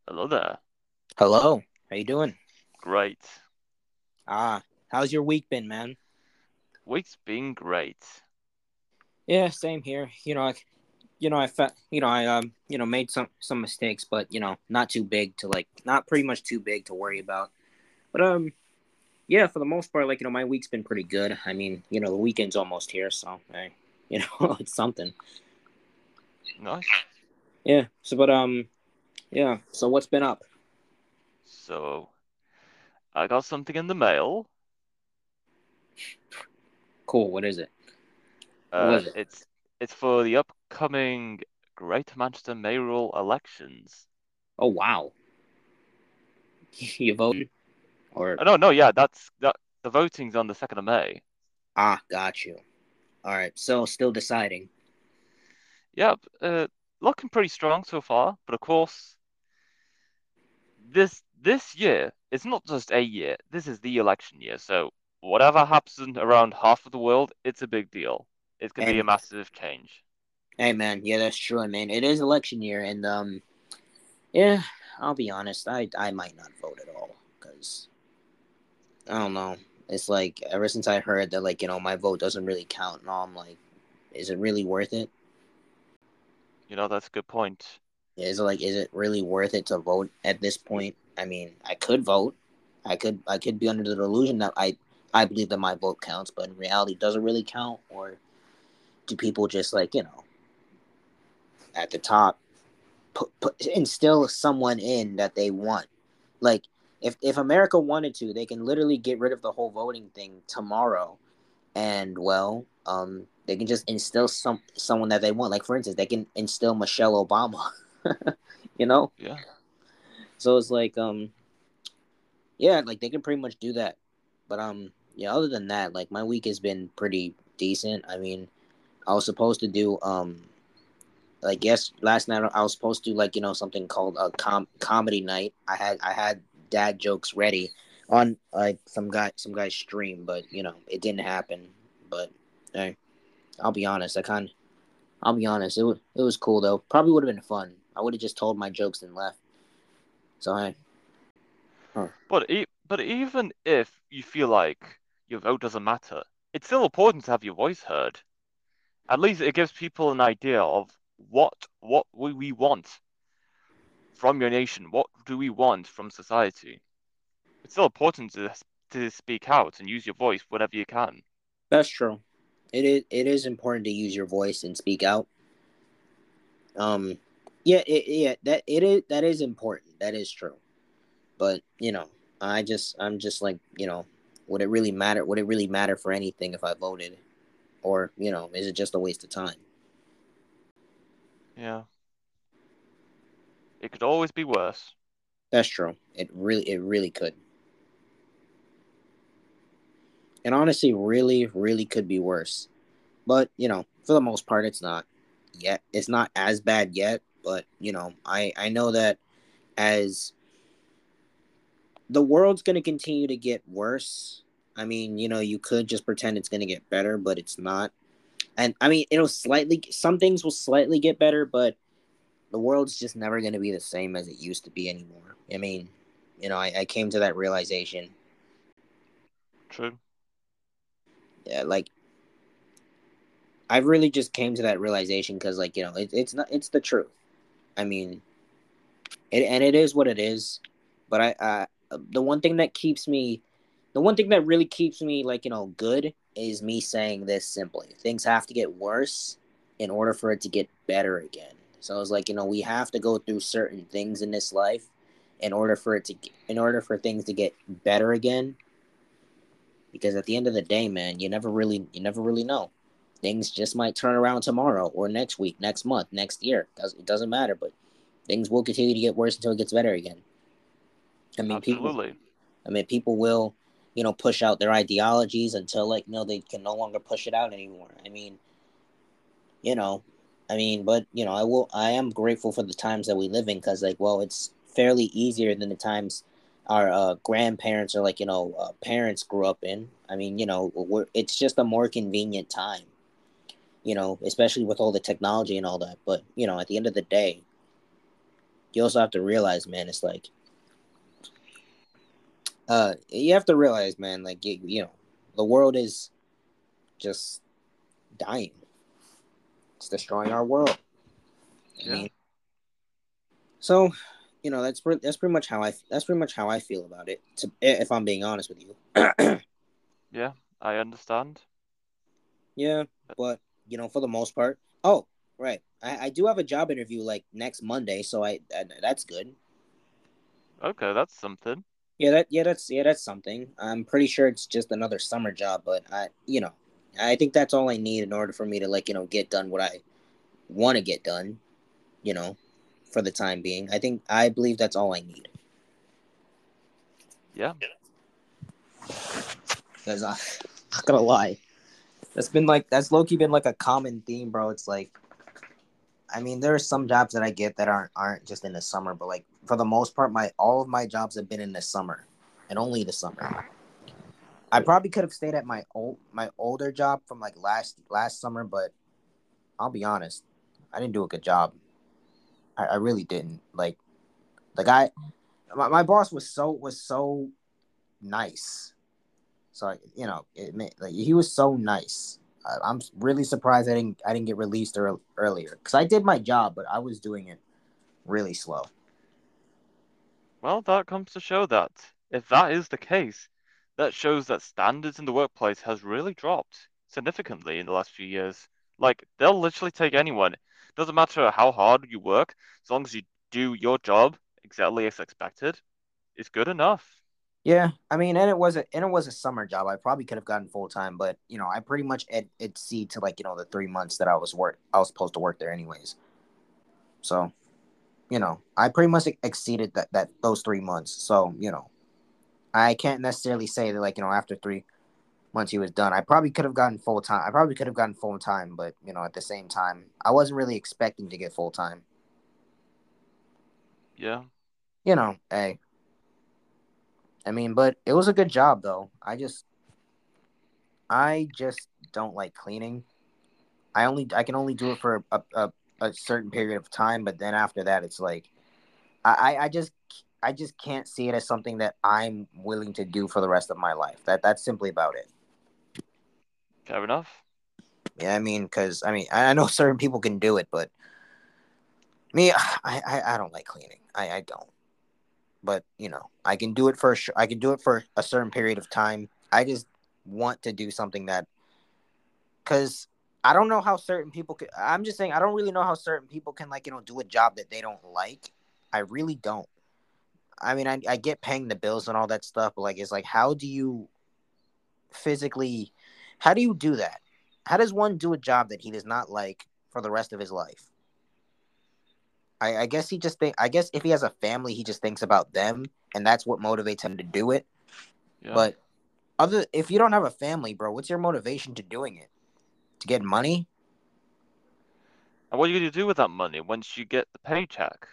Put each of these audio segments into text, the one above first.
Hello there. Hello, how you doing? Great. How's your week been, man? Week's been great. Yeah, same here. I made some mistakes, but not too big to not pretty much too big to worry about. But yeah, for the most part, my week's been pretty good. I mean, the weekend's almost here, so hey, it's something. Nice. Yeah. Yeah. So what's been up? So, I got something in the mail. Cool. What is it? What Uh, was it? it's it's for the upcoming Greater Manchester mayoral elections. Oh wow, you voting or Oh, no, no, yeah, that the voting's on the 2nd of May. got you. All right. So still deciding. Yep, looking pretty strong so far, but of course, this year it's not just a year. This is the election year. So, whatever happens around half of the world, it's a big deal. It could be a And massive change. hey, man, yeah, that's true. I mean, it is election year, and yeah, I'll be honest, I might not vote at all because I don't know. It's like ever since I heard that, my vote doesn't really count, and all, I'm like, is it really worth it? That's a good point. Is it really worth it to vote at this point? I mean, I could vote, I could be under the delusion that I believe that my vote counts, but in reality, does it really count, or do people just at the top instill someone in that they want? Like, if America wanted to, they can literally get rid of the whole voting thing tomorrow, and they can just instill someone that they want. Like, for instance, they can instill Michelle Obama. you know, Yeah. so it's yeah, like they can pretty much do that. But yeah, other than that, like my week has been pretty decent. I mean, I was supposed to do last night I was supposed to do something called a comedy night. I had dad jokes ready on like some guy's stream, but it didn't happen. But hey, I'll be honest, I'll be honest, it was cool though. Probably would have been fun. I would have just told my jokes and left. So hey, huh. But even if you feel like your vote doesn't matter, it's still important to have your voice heard. At least it gives people an idea of what we want from your nation. What do we want from society? It's still important to speak out and use your voice whenever you can. That's true. It is important to use your voice and speak out. Um, yeah, that is important. That is true. But I'm just would it really matter? Would it really matter for anything if I voted, or is it just a waste of time? Yeah, it could always be worse. That's true. It really could, and honestly, really could be worse. But for the most part, it's not yet. It's not as bad yet. But I know that as the world's going to continue to get worse. I mean, you could just pretend it's going to get better, but it's not. And I mean, some things will slightly get better, but the world's just never going to be the same as it used to be anymore. I mean, I came to that realization. True. Yeah, like I really just came to that realization because, it's not, it's the truth. I mean, and it is what it is. But the one thing that keeps me, the one thing that really keeps me good is me saying this simply: things have to get worse in order for it to get better again. So it's we have to go through certain things in this life in order for things to get better again. Because at the end of the day, man, you never really know. Things just might turn around tomorrow or next week, next month, next year. It doesn't matter, but things will continue to get worse until it gets better again. I mean, people. Absolutely. I mean, people will, push out their ideologies until they can no longer push it out anymore. You know, but I am grateful for the times that we live in because it's fairly easier than the times our grandparents or parents grew up in. I mean, it's just a more convenient time. Especially with all the technology and all that. But at the end of the day, you also have to realize, man, it's like, you have to realize, man, like, you know, the world is just dying. It's destroying our world. I Yeah, mean, so, you know, that's pretty much how I feel about it. If I'm being honest with you. yeah, I understand. Yeah, but you know, for the most part. Oh, right. I do have a job interview like next Monday, so that's good. Okay, that's something. That's something. I'm pretty sure it's just another summer job, but I think that's all I need in order for me to like get done what I want to get done. You know, for the time being, I believe that's all I need. Yeah, Because I'm not gonna lie, that's low key been like a common theme, bro. It's like I mean, there are some jobs that I get that aren't just in the summer, but like for the most part, my all of my jobs have been in the summer, and only the summer. I probably could have stayed at my older job from like last summer, but I'll be honest, I didn't do a good job. I really didn't. Like the guy, my boss was so nice. So like he was so nice. I'm really surprised I didn't get released earlier because I did my job, but I was doing it really slow. well, that comes to show that if that is the case, that shows that standards in the workplace has really dropped significantly in the last few years. Like, they'll literally take anyone. Doesn't matter how hard you work, as long as you do your job exactly as expected, it's good enough. Yeah, I mean, and it was a summer job. I probably could have gotten full time, but I pretty much exceed to like the 3 months that I was supposed to work there anyways. So I pretty much exceeded that those 3 months. So I can't necessarily say that like after 3 months he was done. I probably could have gotten full time. I probably could have gotten full time, but at the same time, I wasn't really expecting to get full time. Yeah. Hey, I mean, but it was a good job though. I just don't like cleaning. I can only do it for a certain period of time, but then after that, it's like I just can't see it as something that I'm willing to do for the rest of my life. That's simply about it. Fair enough. Yeah, I mean, because I mean, I know certain people can do it, but me, I don't like cleaning. I don't. But I can do it I can do it for a certain period of time. I just want to do something that because I don't know how certain people can. I'm just saying I don't really know how certain people can like do a job that they don't like. I really don't. I mean, I get paying the bills and all that stuff, but like it's like how do you physically, how do you do that? How does one do a job that he does not like for the rest of his life? I guess he just think. I guess if he has a family, he just thinks about them, and that's what motivates him to do it. Yeah. But if you don't have a family, bro, what's your motivation to doing it? To get money? And what are you going to do with that money once you get the paycheck?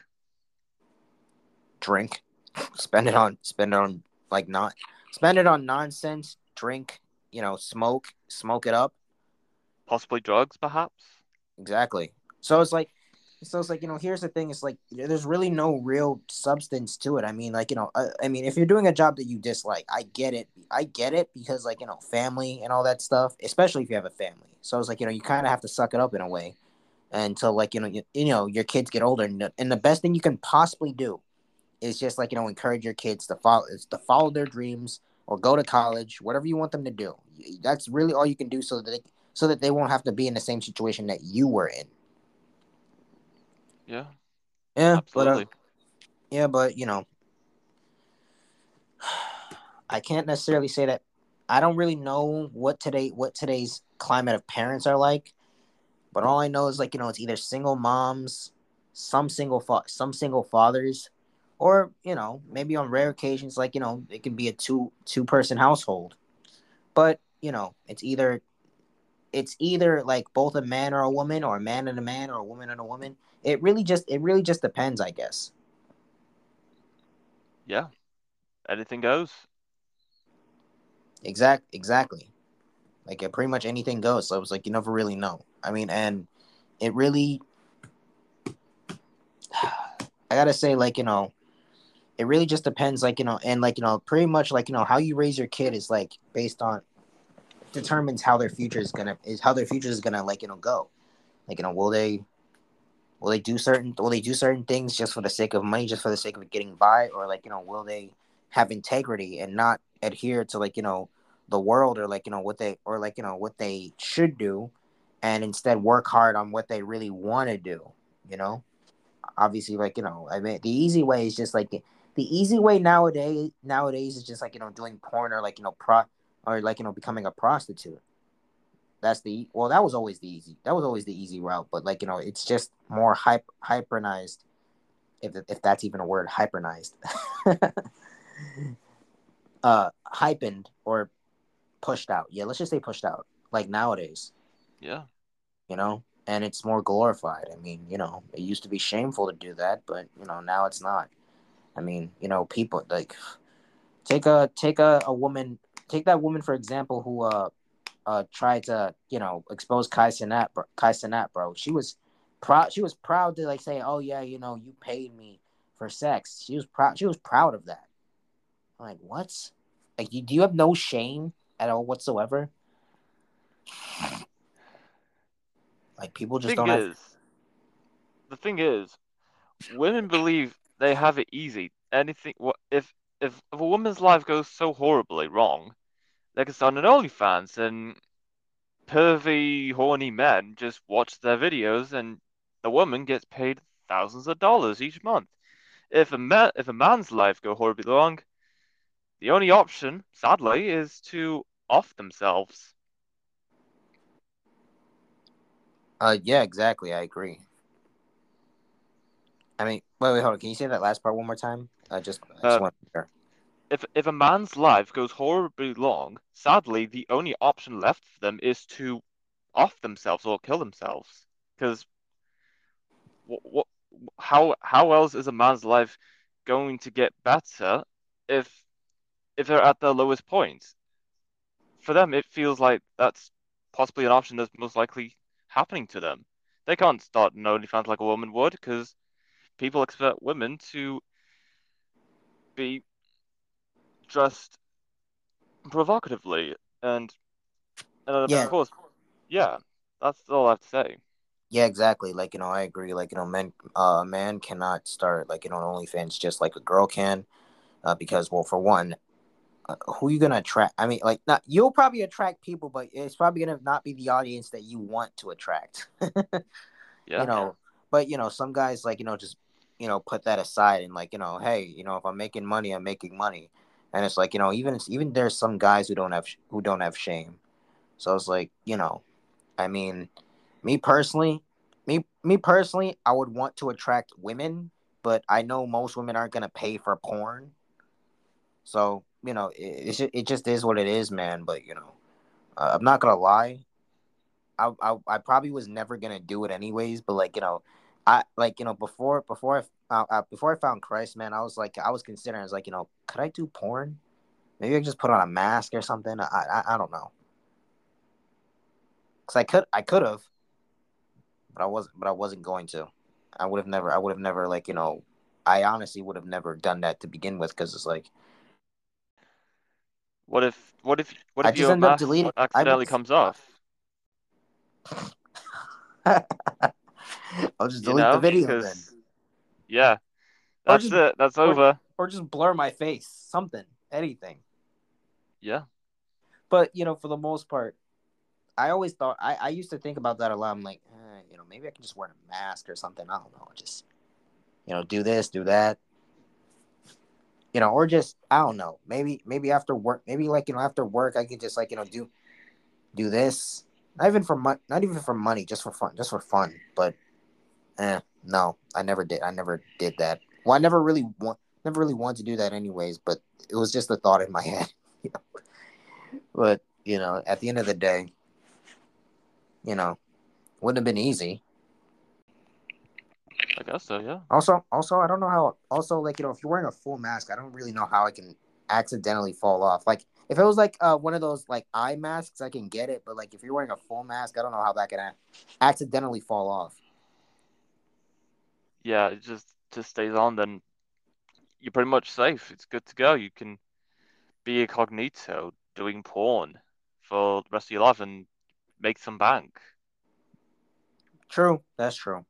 Drink? Spend it on like not spend it on nonsense, drink, smoke it up. Possibly drugs, perhaps? Exactly. So it's like here's the thing, it's like there's really no real substance to it. I mean, like I mean, if you're doing a job that you dislike, I get it because like family and all that stuff, especially if you have a family. So it's like you kind of have to suck it up in a way until like your kids get older, and the best thing you can possibly do is just like encourage your kids to follow their dreams or go to college, whatever you want them to do. That's really all you can do so that they won't have to be in the same situation that you were in. Yeah, Yeah, but absolutely. I can't necessarily say that. I don't really know what today's climate of parents are like, but all I know is like it's either single moms, some single fathers, or maybe on rare occasions like it can be a two person household. But it's either like both a man or a woman, or a man and a man, or a woman and a woman. It really just depends, I guess. Yeah, anything goes. Exactly. Like pretty much anything goes. So it was like you never really know. I mean, and it really I gotta say, like, it really just depends, like, and like, pretty much like, how you raise your kid is like based on determines how their future is gonna like, go. Like, will they do certain things just for the sake of money, just for the sake of getting by, or like, will they have integrity and not adhere to like, the world, or like, what they should do, and instead work hard on what they really want to do, you know? Obviously, like, I mean, the easy way is just like the easy way nowadays is just like, doing porn, or like, or like, becoming a prostitute. That's the well that was always the easy route, but like, it's just more hypernized, if that's even a word, hypernized. Hypened, or pushed out. Yeah, let's just say pushed out, like nowadays, Yeah. and it's more glorified. I mean, it used to be shameful to do that, but now it's not. I mean, people like take a woman, take that woman for example, who tried to expose Kai Cenat, bro. She was proud to like say, oh yeah, you paid me for sex. She was proud of that. I'm like, what? Like, do you have no shame at all whatsoever? Like, people just Thing don't have. is, the thing is, women believe they have it easy. Anything, what if a woman's life goes so horribly wrong, they can start an OnlyFans and pervy, horny men just watch their videos, and the woman gets paid thousands of dollars each month. If a man's life go horribly wrong, the only option, sadly, is to off themselves. Yeah, exactly. I agree. I mean, wait, hold on. Can you say that last part one more time? I just Uh, want to hear. if a man's life goes horribly wrong, sadly, the only option left for them is to off themselves or kill themselves. Because what, how else is a man's life going to get better if they're at their lowest point? For them, it feels like that's possibly an option that's most likely happening to them. They can't start an OnlyFans like a woman would, because people expect women to be dressed provocatively, and of Yeah, course, yeah, that's all I have to say. yeah, exactly. Like, I agree. Like, a man cannot start like, an OnlyFans just like a girl can, because, well, for one, who you gonna attract? I mean, like, not you'll probably attract people, but it's probably gonna not be the audience that you want to attract. you Yeah, know, but some guys like just put that aside, and like hey, if I'm making money, I'm making money, and it's like even there's some guys who don't have shame. So it's like I mean, me personally, me personally, I would want to attract women, but I know most women aren't gonna pay for porn. So it just is what it is, man. But I'm not gonna lie. I probably was never gonna do it anyways. But like I like before I found Christ, man, I was considering. I was like, could I do porn? Maybe I could just put on a mask or something. I don't know. Cause I could have, but I wasn't going to. I would have never like I honestly would have never done that to begin with, because it's like what I if just your end up mask deleting. accidentally comes off? I'll just delete the video then, Because yeah, or that's just it. That's or over. or just blur my face, something, anything. Yeah. But for the most part, I always thought I used to think about that a lot. I'm like, maybe I can just wear a mask or something. I don't know, just do this, do that, or just I don't know. Maybe after work, maybe like after work, I could just like do this. Not even for money, just for fun, But no, I never did. I never did that. Well, never really wanted to do that anyways. But it was just a thought in my head. But at the end of the day, you know, wouldn't have been easy. I guess so, yeah. Also, I don't know how. Also, like if you're wearing a full mask, I don't really know how I can accidentally fall off. Like if it was like one of those like eye masks, I can get it. But like if you're wearing a full mask, I don't know how that can accidentally fall off. Yeah, it just just stays on, then you're pretty much safe. It's good to go. You can be incognito doing porn for the rest of your life and make some bank. True, that's true.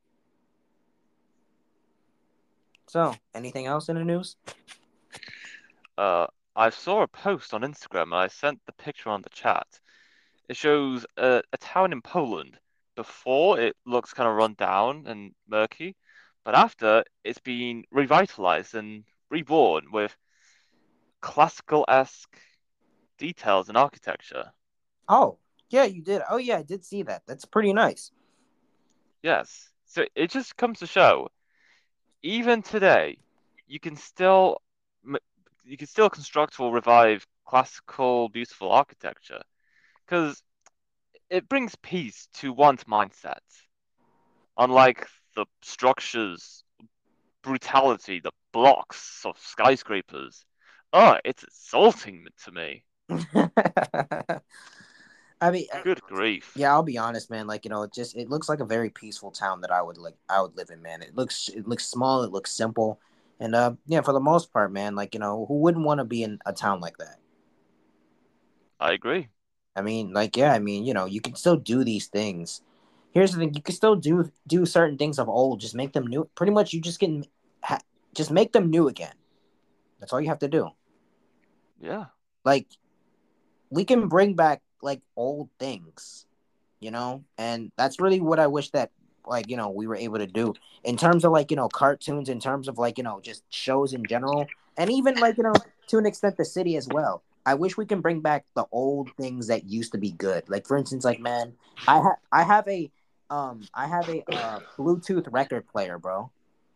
So, anything else in the news? Uh, I saw a post on Instagram and I sent the picture on the chat. It shows a town in Poland. Before it looks kind of run down and murky, but after it's been revitalized and reborn with classical-esque details and architecture. Oh, yeah, you did. Oh, yeah, I did see that. That's pretty nice. Yes. So it just comes to show, even today, you can still you can still construct or revive classical, beautiful architecture because it brings peace to one's mindset. Unlike the structures, brutality, the blocks of skyscrapers. Oh, it's insulting to me. I mean, Good grief. yeah, I'll be honest, man. Like, it looks like a very peaceful town that I would live in, man. It looks small, it looks simple, and yeah, for the most part, man. Like, who wouldn't want to be in a town like that? I agree. I mean, like, yeah, I mean, you can still do these things. Here's the thing: you can still do certain things of old, just make them new. Pretty much, you just make them new again. That's all you have to do. Yeah, Like, we can bring back like old things, and that's really what I wish that like we were able to do in terms of like cartoons, in terms of like just shows in general, and even like to an extent the city as well. I wish we can bring back the old things that used to be good. Like for instance, like man, I have a Bluetooth record player, bro,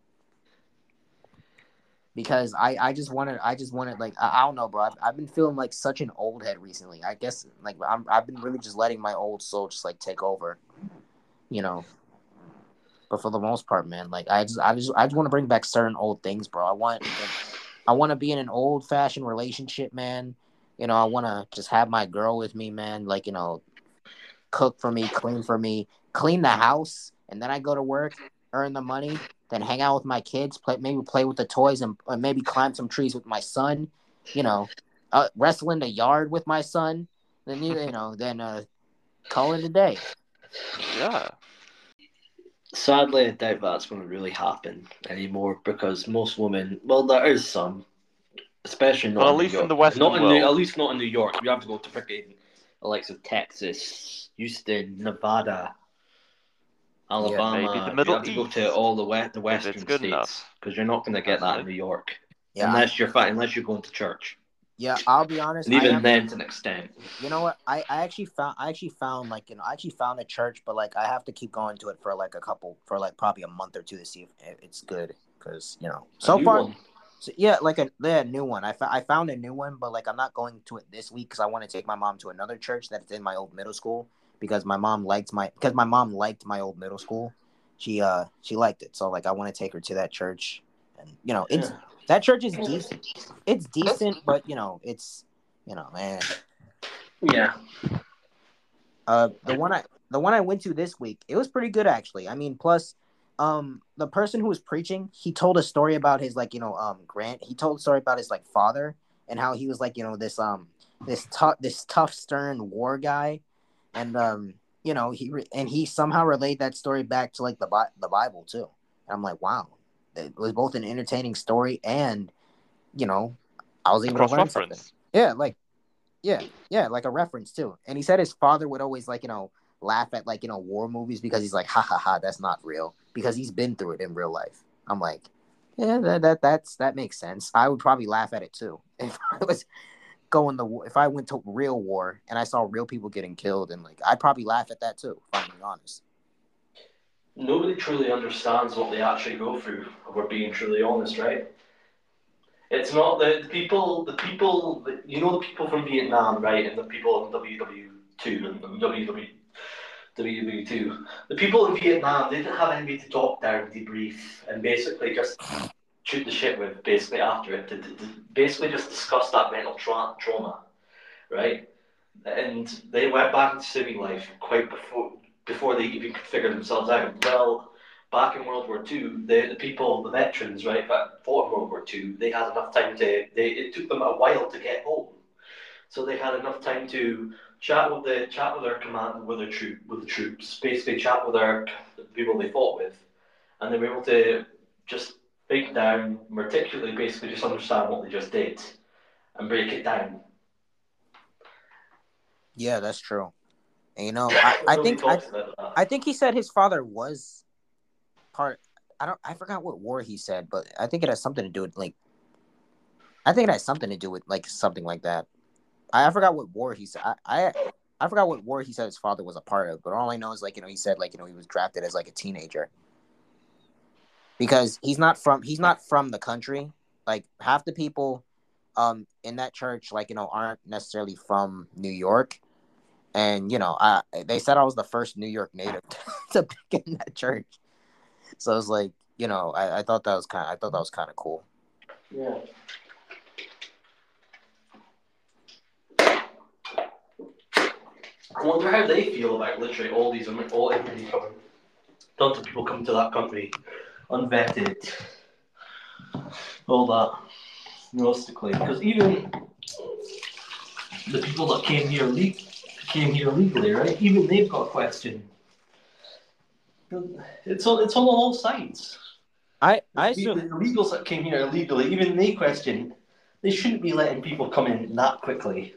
because I just wanted like I don't know, bro. I've been feeling like such an old head recently. I guess like I've been really just letting my old soul just like take over, you know. But for the most part, man, like I just want to bring back certain old things, bro. I want to be in an old fashioned relationship, man. I want to just have my girl with me, man. Like cook for me, clean the house, and then I go to work, earn the money, then hang out with my kids, play with the toys, and maybe climb some trees with my son. You know, wrestle in the yard with my son. Then then call it a day. yeah. Sadly, I doubt that's going to really happen anymore because most women, well, there is some, especially But not at in New least in York. the Western At world, least not in New York. You have to go to freaking the likes of Texas, Houston, Nevada, Yeah, maybe the Alabama. You Middle have to go to East, all the if it's western good states enough. because you're not going to get That's that in right. New York yeah, unless you're going to church, yeah. I'll be honest. and I even am. then to an extent. You know what? I actually found like I actually found a church, but like I have to keep going to it for like probably a month or two to see if it's good because A so new far. one. So yeah, like a new one. I found a new one, but like I'm not going to it this week because I want to take my mom to another church that's in my old middle school because my mom liked my old middle school. She liked it, so like I want to take her to that church, and it's Yeah. that church is decent. It's decent, but it's man. Yeah. The one I went to this week, it was pretty good actually. I mean, plus, the person who was preaching, he told a story about his like Grant. He told a story about his like father and how he was like this tough stern war guy, and he somehow relayed that story back to like the Bible too. And I'm like, wow, it was both an entertaining story and you know I was A able to cross learn something. reference. Yeah, like yeah, yeah, like a reference too. And he said his father would always like, laugh at like, war movies because he's like, ha ha ha, that's not real. Because he's been through it in real life. I'm like, yeah, that makes sense. I would probably laugh at it too. If I was if I went to real war and I saw real people getting killed and like I'd probably laugh at that too, if I'm being honest. Nobody truly understands what they actually go through. If we're being truly honest, right? It's not the people from Vietnam, right, and the people in WW2 and WW2. The people in Vietnam, they didn't have anybody to talk down, debrief, and basically just shoot the shit with. Basically after it, to basically just discuss that mental trauma, right? And they went back into civvy life quite before they even could figure themselves out. Well, back in World War II, the people, the veterans, right, that fought in World War II, they had enough time it took them a while to get home. So they had enough time to chat with their command, with the troops, basically chat with the people they fought with, and they were able to just think down, meticulously, basically just understand what they just did, and break it down. Yeah, that's true. And, you know, I think he said his father was part. I forgot what war he said, but I think it has something to do with like. I think it has something to do with like something like that. I forgot what war he said. I forgot what war he said his father was a part of, but all I know is like, you know, he said like, you know, he was drafted as like a teenager because he's not from the country. Like half the people in that church, like, you know, aren't necessarily from New York. And, you know, they said I was the first New York native to pick in that church. So I was like, you know, I thought that was kind of cool. Yeah. I wonder how they feel about literally all everybody coming, tons of people coming to that country, unvetted, all that, realistically. Because even the people that came here legally, right? Even they've got a question. It's on all sides. I The assume illegals that came here illegally, even they question. They shouldn't be letting people come in that quickly.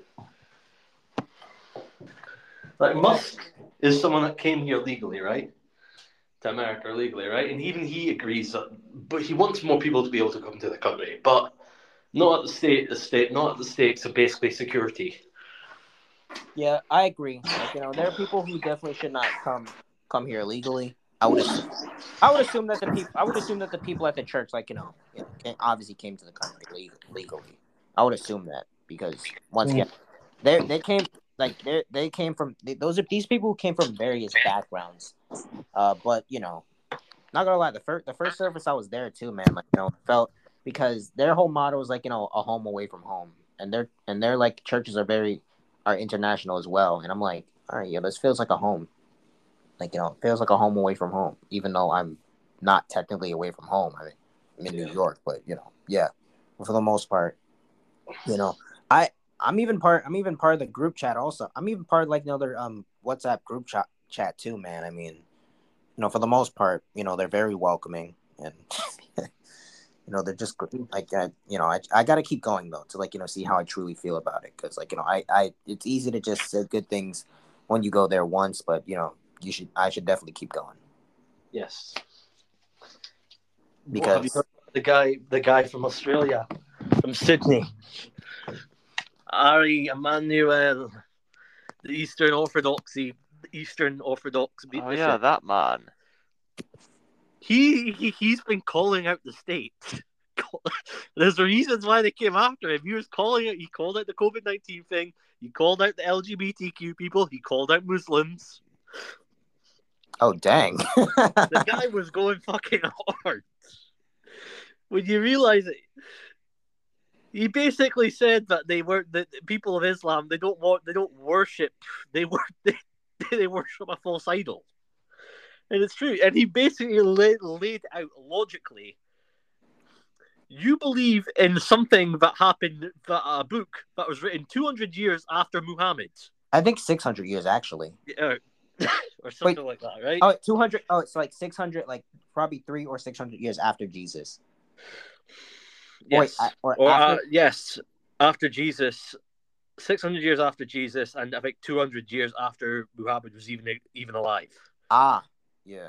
Like Musk is someone that came here legally, right? To America legally, right? And even he agrees that, but he wants more people to be able to come to the country, but not at not at the stakes of basically security. Yeah, I agree. Like, you know, there are people who definitely should not come here legally. I would assume that the people at the church, like, you know, obviously came to the country legally. I would assume that because once again, they came like they came from these people who came from various backgrounds. But you know, not gonna lie, the first service I was there too, man. Like, you know, felt because their whole motto is like, you know, a home away from home, and their like churches are international as well. And I'm like, all right, yeah, this feels like a home. Like, you know, it feels like a home away from home, even though I'm not technically away from home. I'm in New York, but you know, yeah, for the most part, you know, I'm even part of the group chat also. I'm even part of like another WhatsApp group chat too, man. I mean, you know, for the most part, you know, they're very welcoming and you know, they're just like, you know, I got to keep going though to like, you know, see how I truly feel about it. Cause like, you know, I it's easy to just say good things when you go there once, but you know, I should definitely keep going. Yes. Because have you heard the guy from Australia, from Sydney, Ari Emanuel, the Eastern Orthodox Oh bishop. yeah, that man. He's been calling out the states. There's reasons why they came after him. He called out the COVID-19 thing. He called out the LGBTQ people. He called out Muslims. Oh dang! The guy was going fucking hard. When you realize it, he basically said that the people of Islam they don't worship they worship a false idol, and it's true. And he basically laid out logically. You believe in something that happened, a book that was written 200 years after Muhammad. I think 600 years actually. Or something like that, right? Oh, 200. Oh, it's like 600, like probably 300 or 600 years after Jesus. Yes. After? Yes, after Jesus, 600 years after Jesus, and I think 200 years after Muhammad was even alive. Ah, yeah.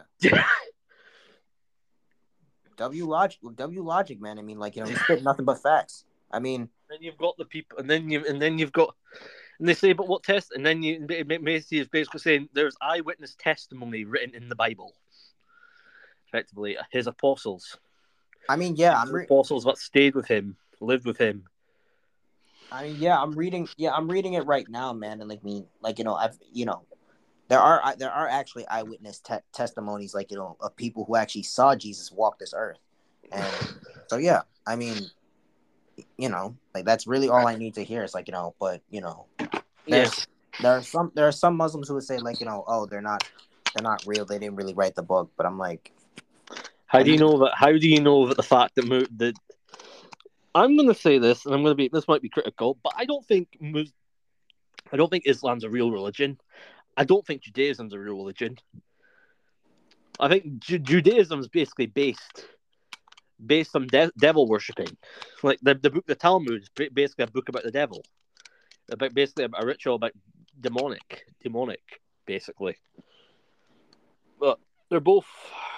W logic, man. I mean, like, you know, he spit nothing but facts. I mean, then you've got the people, and then you've got, and they say, but what test? And then Macy is basically saying there's eyewitness testimony written in the Bible. Effectively, his apostles. I mean, yeah, apostles that stayed with him, lived with him. I mean, yeah, I'm reading it right now, man, and like you know, there are actually eyewitness testimonies, like, you know, of people who actually saw Jesus walk this earth, and so yeah, I mean, you know, like that's really all I need to hear. Is like, you know, but you know, there are some Muslims who would say like, you know, oh, they're not real, they didn't really write the book, but I'm like, How I do you mean, know that? How do you know that the fact that I'm going to say this, and I'm going to be. This might be critical, but I don't think Islam's a real religion. I don't think Judaism's a real religion. I think Judaism is basically based on devil worshipping. Like the book, the Talmud is basically a book about the devil, about basically a ritual about demonic, basically. But they're both.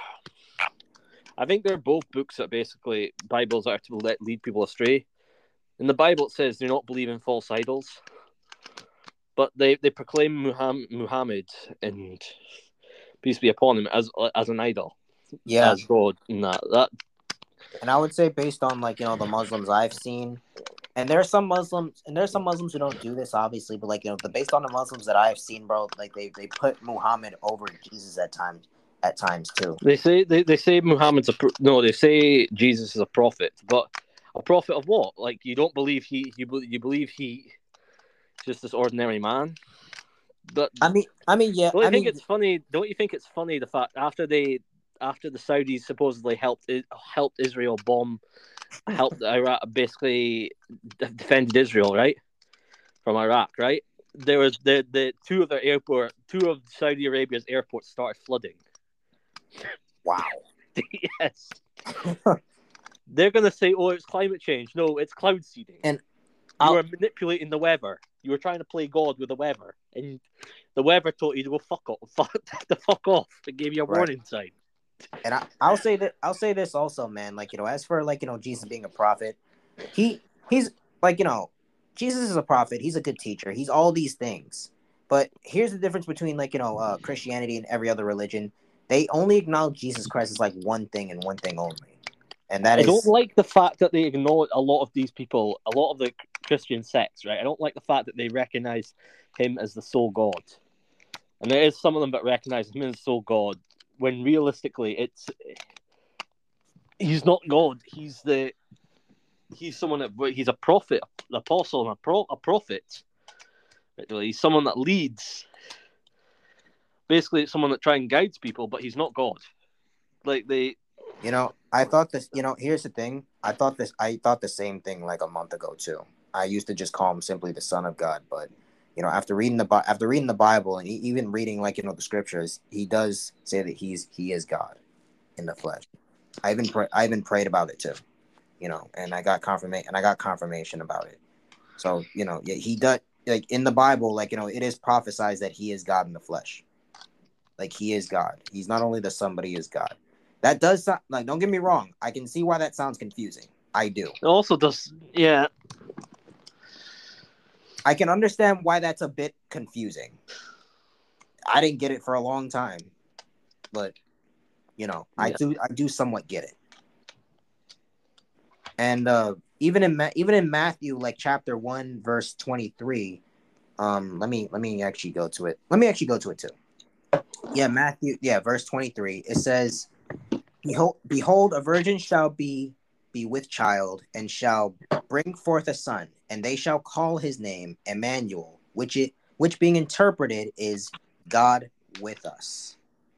I think they're both books that basically Bibles are to lead people astray. In the Bible, it says do not believe in false idols, but they proclaim Muhammad and peace be upon him as an idol, yeah, as God, and that. and I would say based on like the Muslims I've seen, and there's some Muslims who don't do this obviously, but like based on the Muslims that I've seen, bro, like they put Muhammad over Jesus at times too. They say Muhammad's no. They say Jesus is a prophet, but a prophet of what? Like you don't believe you believe he's just this ordinary man. But I mean, yeah. don't you think it's funny? Don't you think it's funny the fact after the Saudis supposedly helped Israel helped Iraq, basically defended Israel, right, from Iraq, right? There was the two of Saudi Arabia's airports started flooding. Wow. Yes. They're going to say, oh, it's climate change. No, it's cloud seeding. And you were manipulating the weather. You were trying to play God with the weather. And the weather told you to go fuck off. It gave you a warning sign. And I'll say this also, man. Like, as for like, Jesus being a prophet, he's like, Jesus is a prophet. He's a good teacher. He's all these things. But here's the difference between like, Christianity and every other religion. They only acknowledge Jesus Christ as like one thing and one thing only. And that I don't like the fact that they acknowledge a lot of these people, a lot of the Christian sects, right? I don't like the fact that they recognize him as the sole God. And there is some of them that recognize him as the sole God, when realistically he's not God. He's someone he's a prophet, an apostle, and a prophet. He's someone that leads. Basically, it's someone that tries and guides people, but he's not God. Like they. I thought this. Here's the thing. I thought the same thing like a month ago too. I used to just call him simply the Son of God, but after reading the Bible and even reading like the scriptures, he does say that he is God in the flesh. I even prayed about it too, and I got confirmation about it. So he does, like in the Bible, like it is prophesied that he is God in the flesh. Like he is God. He's not only the Son, but he is God. That does sound like, don't get me wrong, I can see why that sounds confusing. I do. It also does, yeah. I can understand why that's a bit confusing. I didn't get it for a long time, but I do somewhat get it. And even in Matthew, like chapter 1, verse 23. Let me actually go to it. Let me actually go to it too. Yeah, Matthew. Yeah, verse 23. It says, Behold, a virgin shall be with child, and shall bring forth a son, and they shall call his name Emmanuel, which being interpreted is God with us.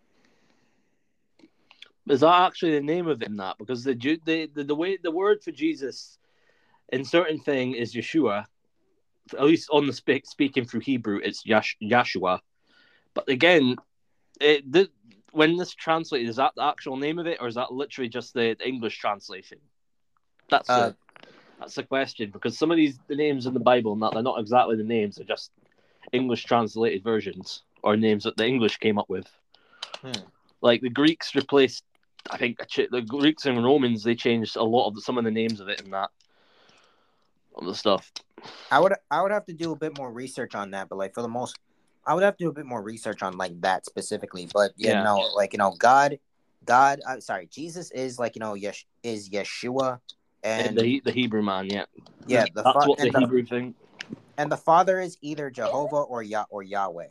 Is that actually the name of him? That because the way the word for Jesus in certain thing is Yeshua, at least on the speaking through Hebrew, it's Yahshua. But again, when this translated, is that the actual name of it, or is that literally just the English translation? That's the question, because some of the names in the Bible, they're not exactly the names; they're just English translated versions or names that the English came up with. Like the Greeks replaced, I think the Greeks and Romans, they changed a lot of some of the names of it and that of the stuff. I would have to do a bit more research on that, but like for the most. I would have to do a bit more research on like that specifically, but God. I'm sorry, Jesus is like is Yeshua, and the Hebrew man, yeah, that's what the Hebrew thing. And the Father is either Jehovah or Yahweh.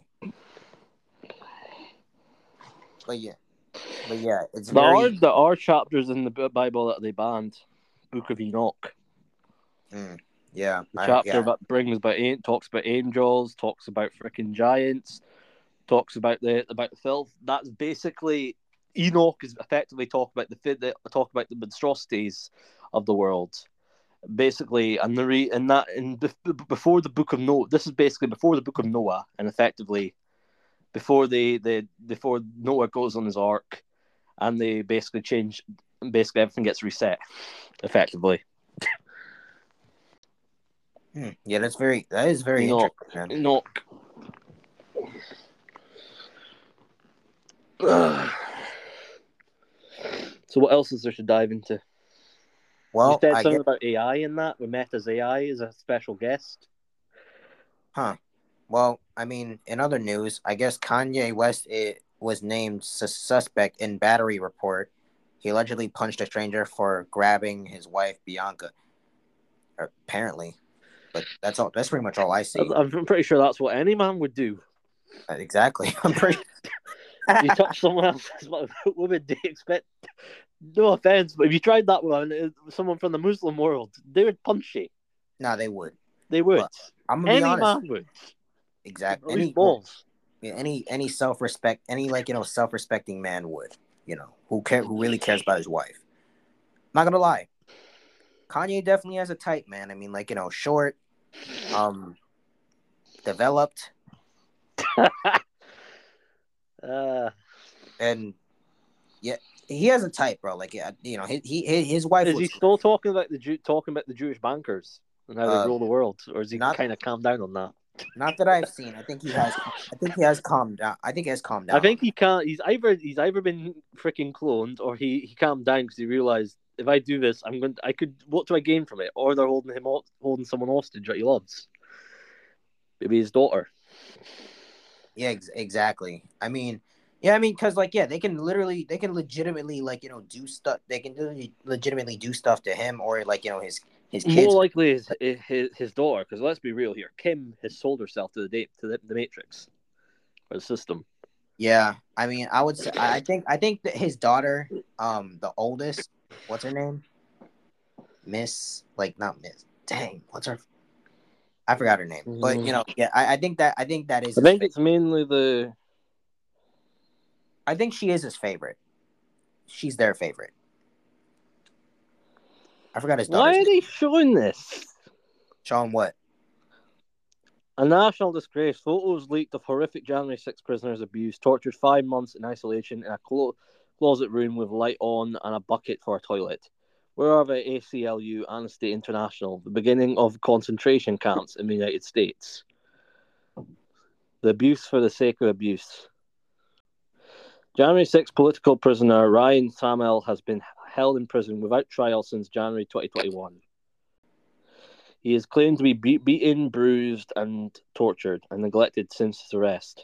But yeah, it's there are chapters in the Bible that they banned. Book of Enoch. Yeah, the chapter that talks about angels, talks about freaking giants, talks about the filth. That's basically Enoch is effectively talk about the monstrosities of the world, basically, and before the Book of Noah. This is basically before the Book of Noah, and effectively before before Noah goes on his ark, and they basically change. Basically, everything gets reset, effectively. Yeah, that is very Enoch. interesting, man. Enoch. So what else is there to dive into? You Well, said I something guess, about AI in that, with Meta's AI as a special guest. huh? Well, I mean, in other news, I guess Kanye West was named suspect in battery report. He allegedly punched a stranger for grabbing his wife Bianca. Apparently, but that's all. That's pretty much all I see. I'm pretty sure that's what any man would do. Exactly. I'm pretty. If you touch someone else's woman, do you expect? No offense, but if you tried that one, someone from the Muslim world, they would punch you. No, they would. They would. But I'm gonna be Any honest. man would. Exactly. These balls. Any self-respect, any self-respecting man would, who really cares about his wife. I'm not gonna lie. Kanye definitely has a type, man. I mean, short, developed, and yeah, he has a type, bro. Like, his wife. Is he still talking about the Jewish bankers and how they rule the world, or is he kind of calmed down on that? Not that I've seen. I think he has. I think he has calmed down. I think he can't. He's either been freaking cloned, or he calmed down because he realized, if I do this, what do I gain from it? Or they're holding someone hostage that he loves. Maybe his daughter. Yeah, exactly. I mean, because they can legitimately do stuff. They can legitimately do stuff to him, or his kids. More likely his daughter, because let's be real here. Kim has sold herself to the Matrix, or the system. Yeah, I mean, I would say I think that his daughter, the oldest, what's her name? Not Miss. Dang, what's her? I forgot her name, but I think that is. I think it's mainly the. I think she is his favorite. She's their favorite. I forgot his daughter's name. Why are they showing this? Showing what? A national disgrace. Photos leaked of horrific January 6 prisoners abused, tortured 5 months in isolation in a closet room with light on and a bucket for a toilet. Where are the ACLU, Amnesty International, the beginning of concentration camps in the United States? The abuse for the sake of abuse. January 6 political prisoner Ryan Samuel has been held in prison without trial since January 2021. He is claimed to be beaten, bruised, and tortured, and neglected since his arrest.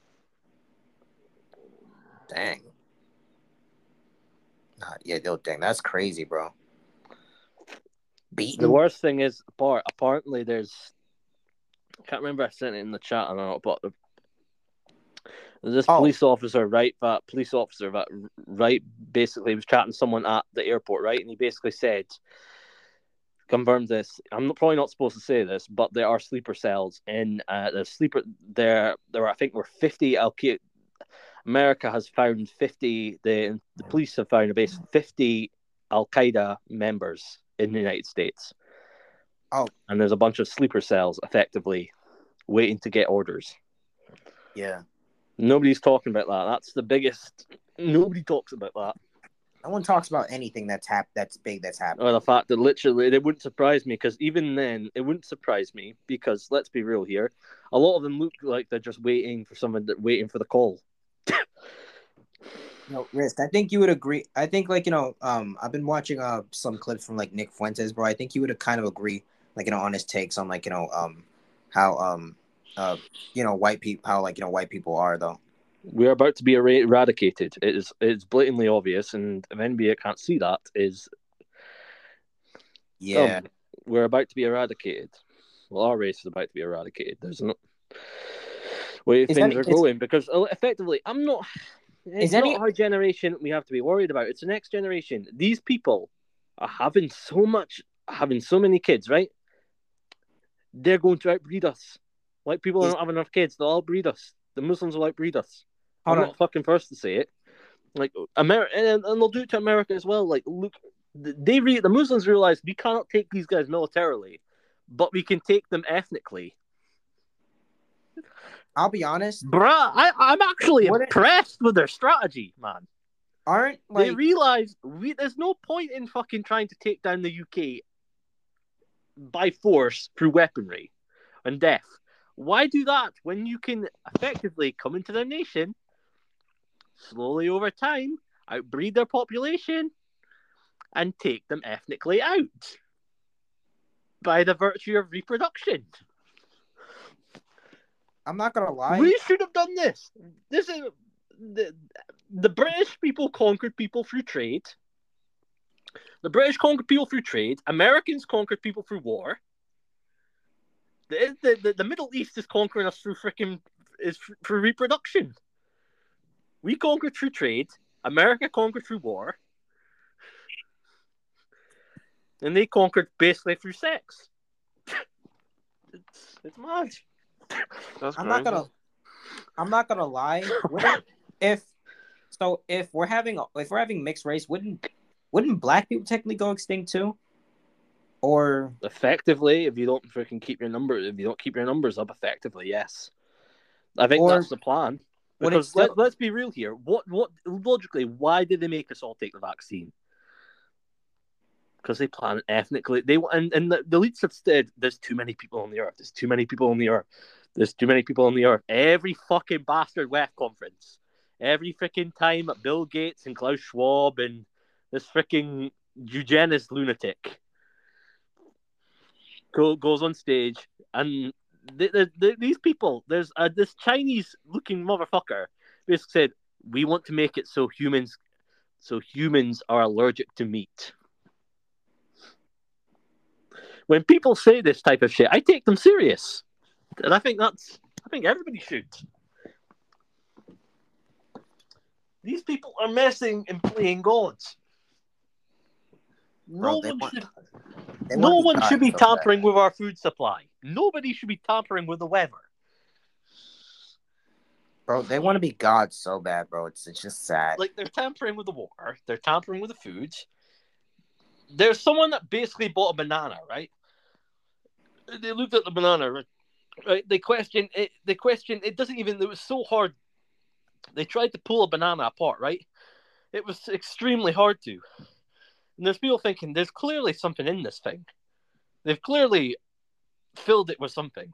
Dang. Dang, that's crazy, bro. Beaten? The worst thing is, apparently there's... I can't remember if I sent it in the chat or not, but there's this police officer basically was chatting to someone at the airport, right? And he basically said... confirmed this. I'm probably not supposed to say this, but there are sleeper cells in the sleeper. There I think were 50 America has found 50. The police have found about 50 Al Qaeda members in the United States. Oh, and there's a bunch of sleeper cells effectively waiting to get orders. Yeah. Nobody's talking about that. That's the biggest. Nobody talks about that. No one talks about anything that's big that's happening. Or the fact that literally it wouldn't surprise me, because even then it wouldn't surprise me, because let's be real here, a lot of them look like they're just waiting for the call. Risk. I think you would agree. I think I've been watching some clips from Nick Fuentes, bro. I think you would kind of agree on his takes on how white people are though. We're about to be eradicated. It's blatantly obvious, and if anybody can't see that, we're about to be eradicated. Well, our race is about to be eradicated. There's no way things are going, because effectively, it's not our generation we have to be worried about. It's the next generation. These people are having so many kids, right? They're going to outbreed us. White people don't have enough kids. They'll outbreed us. The Muslims will outbreed us. I'm not fucking first to say it. Like America, and they'll do it to America as well. Like, look, the Muslims realize we cannot take these guys militarily, but we can take them ethnically. I'll be honest, Bruh, I'm actually What it- impressed with their strategy, man. aren't They like realize there's no point in fucking trying to take down the UK by force through weaponry and death. Why do that when you can effectively come into their nation, slowly over time, outbreed their population, and take them ethnically out by the virtue of reproduction? I'm not gonna lie. We should have done this. This is the British people conquered people through trade. The British conquered people through trade. Americans conquered people through war. The Middle East is conquering us through through reproduction. We conquered through trade. America conquered through war. And they conquered basically through sex. It's mad. That's I'm crazy. not gonna lie. If we're having mixed race, wouldn't black people technically go extinct too? Or Effectively, if you don't keep your numbers up, effectively, yes. I think that's the plan. would it Because still- let's be real here. What logically, why did they make us all take the vaccine? Because they plan it ethnically. And the elites have said there's too many people on the earth. There's too many people on the earth. There's too many people on the earth. Every fucking bastard WEF conference, every freaking time Bill Gates and Klaus Schwab and this freaking eugenist lunatic goes on stage, and these people, there's this Chinese-looking motherfucker basically said, "We want to make it so humans are allergic to meat." When people say this type of shit, I take them serious, and I think everybody should. These people are messing and playing gods. Bro, No they one want should be God so bad. tampering with our food supply. Nobody should be tampering with the weather. Bro, they want to be God so bad, bro. It's just sad. Like, they're tampering with the water. They're tampering with the food. There's someone that basically bought a banana, right? They looked at the banana, right? They questioned it. It doesn't even. It was so hard. They tried to pull a banana apart, right? It was extremely hard to. And there's people thinking there's clearly something in this thing. They've clearly filled it with something.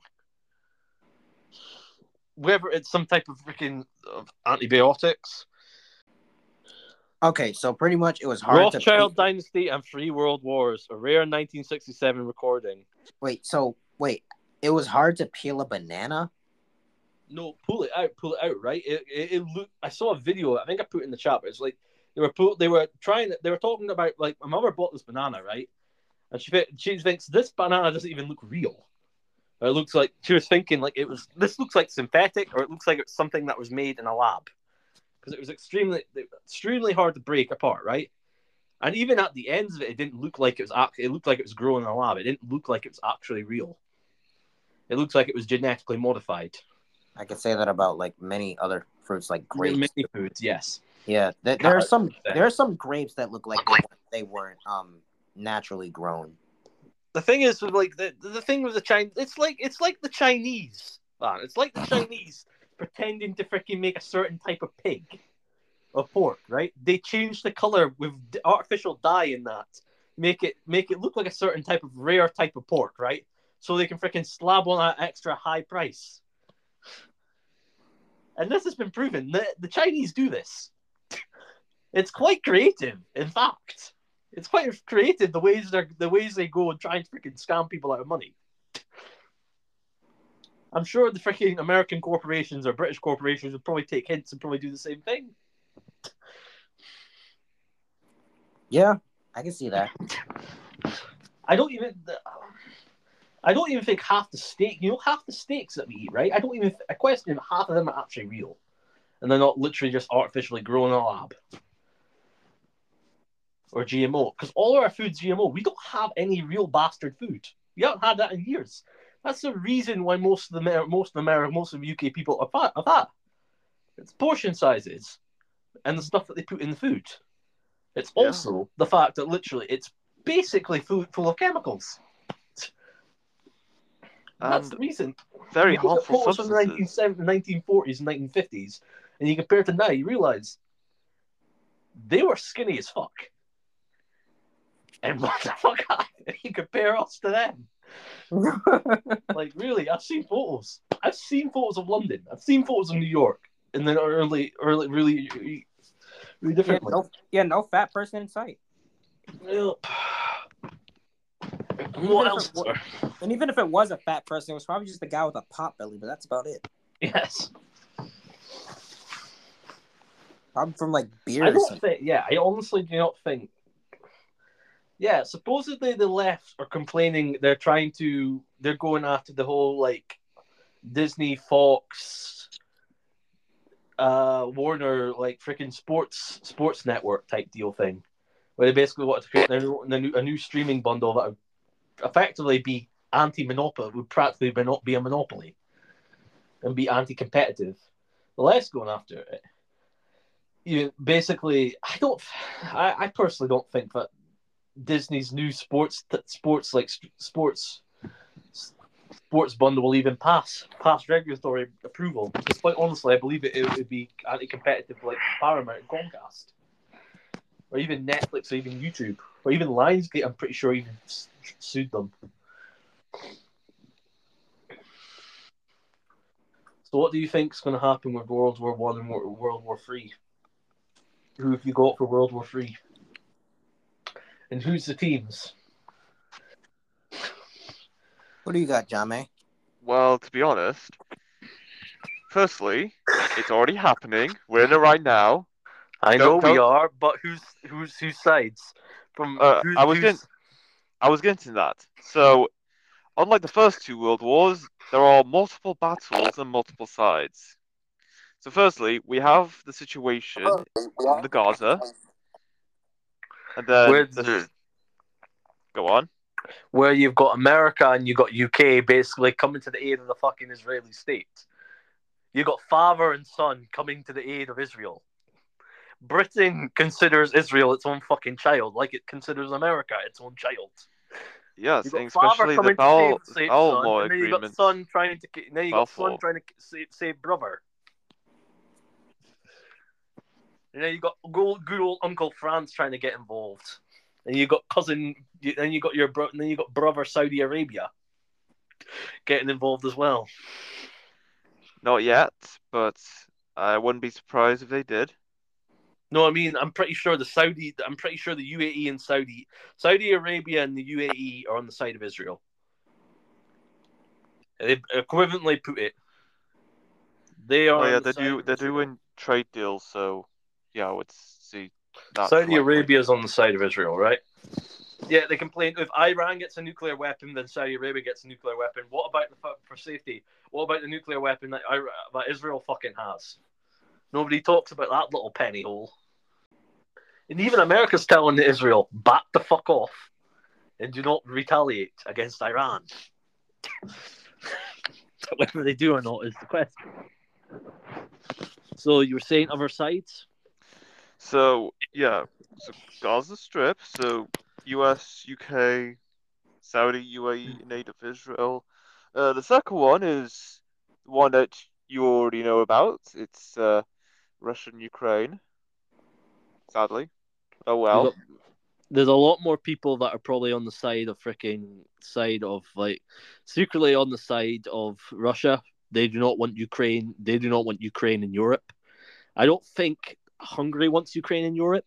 Whether it's some type of freaking antibiotics. Okay, so pretty much it was hard Rothschild Dynasty and Three World Wars, a rare 1967 recording. Wait, it was hard to peel a banana? No, pull it out, right? It looked. I saw a video. I think I put it in the chat. But it's like they were talking about, like, my mother bought this banana, right? And she thinks this banana doesn't even look real. Or it looks like, she was thinking like this looks like synthetic, or it looks like it's something that was made in a lab, because it was extremely hard to break apart, right? And even at the ends of it, it didn't look like it was it looked like it was grown in a lab. It didn't look like it was actually real. It looks like it was genetically modified. I could say that about like many other fruits, like grapes. Many foods, yes. Yeah, there are some grapes that look like they weren't naturally grown. The thing is, with like the thing with the Chinese, it's like the Chinese, man. It's like the Chinese pretending to freaking make a certain type of pig, of pork, right? They change the color with artificial dye in that, make it look like a certain type of rare type of pork, right? So they can freaking slab on that extra high price. And this has been proven. The Chinese do this. It's quite creative, in fact. It's quite creative the ways they go and try and freaking scam people out of money. I'm sure the freaking American corporations or British corporations would probably take hints and probably do the same thing. Yeah, I can see that. I don't even think half the steaks that we eat, right? I question if half of them are actually real, and they're not literally just artificially grown in a lab. Or GMO, because all of our food's GMO. We don't have any real bastard food. We haven't had that in years. That's the reason why most of UK people are fat. It's portion sizes. and the stuff that they put in the food. It's Yeah. also the fact that literally it's basically food full of chemicals. And that's And the reason. very You look at harmful photos from the substances. 1940s and 1950s, and you compare it to now, you realise they were skinny as fuck. And what the fuck happened? You compare us to them. Like, really, I've seen photos. I've seen photos of London. I've seen photos of New York. And then really differently. No fat person in sight. Well, Even what if else? it wa- And even if it was a fat person, it was probably just a guy with a pot belly, but that's about it. Yes. Probably from like beer I or don't something. think, yeah, I honestly do not think. Yeah, supposedly the left are complaining they're going after the whole like Disney, Fox, Warner, like freaking sports network type deal thing, where they basically want to create a new streaming bundle that would effectively be anti-monopoly, would practically be a monopoly, and be anti-competitive. The left's going after it. Basically, I personally don't think that Disney's new sports bundle will even pass regulatory approval. Despite honestly, I believe it would be anti-competitive like Paramount and Comcast, or even Netflix, or even YouTube, or even Lionsgate. I'm pretty sure even sued them. So, what do you think is going to happen with World War One and World War Three? Who have you got for World War Three? And who's the teams? What do you got, Jame? Well, to be honest, firstly, it's already happening. We're in it right now. I know we are, but whose sides? I was getting to that. So, unlike the first two world wars, there are multiple battles and multiple sides. So, firstly, we have the situation in the Gaza, and then go on. Where you've got America and you've got UK basically coming to the aid of the fucking Israeli state. You've got father and son coming to the aid of Israel. Britain considers Israel its own fucking child, like it considers America its own child. Yes, You've got especially father the coming to save son, Law and then you've got agreement. son trying to save brother. And then you got good old Uncle France trying to get involved. And you got then you got brother Saudi Arabia getting involved as well. Not yet, but I wouldn't be surprised if they did. No, I mean I'm pretty sure the UAE and Saudi Arabia and the UAE are on the side of Israel. They equivalently put it. They are. Oh yeah, they're doing trade deals, so yeah, I would see that. Saudi Arabia is on the side of Israel, right? Yeah, they complain if Iran gets a nuclear weapon, then Saudi Arabia gets a nuclear weapon. What about for safety? What about the nuclear weapon that Israel fucking has? Nobody talks about that little penny hole. And even America's telling Israel, back the fuck off and do not retaliate against Iran. Whether they do or not is the question. So you were saying other sides? So yeah, so Gaza Strip, so US, UK, Saudi, UAE, native Israel. The second one is the one that you already know about. It's Russia and Ukraine. Sadly. Oh well. There's a lot more people that are probably on the secretly on the side of Russia. They do not want Ukraine. They do not want Ukraine in Europe. I don't think Hungary wants Ukraine in Europe.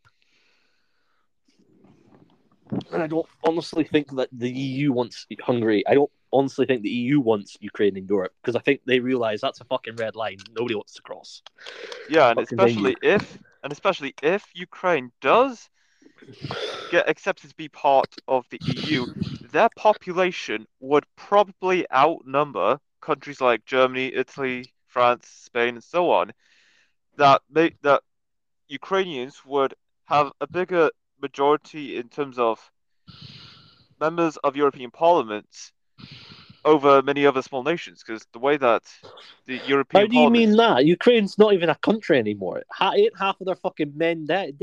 And I don't honestly think that the EU wants Hungary. I don't honestly think the EU wants Ukraine in Europe because I think they realize that's a fucking red line nobody wants to cross. Yeah, and especially if Ukraine does get accepted to be part of the EU, their population would probably outnumber countries like Germany, Italy, France, Spain, and so on. That Ukrainians would have a bigger majority in terms of members of European Parliament over many other small nations, because the way that the How European do you Parliament mean that? Ukraine's not even a country anymore. Ain't half of their fucking men dead?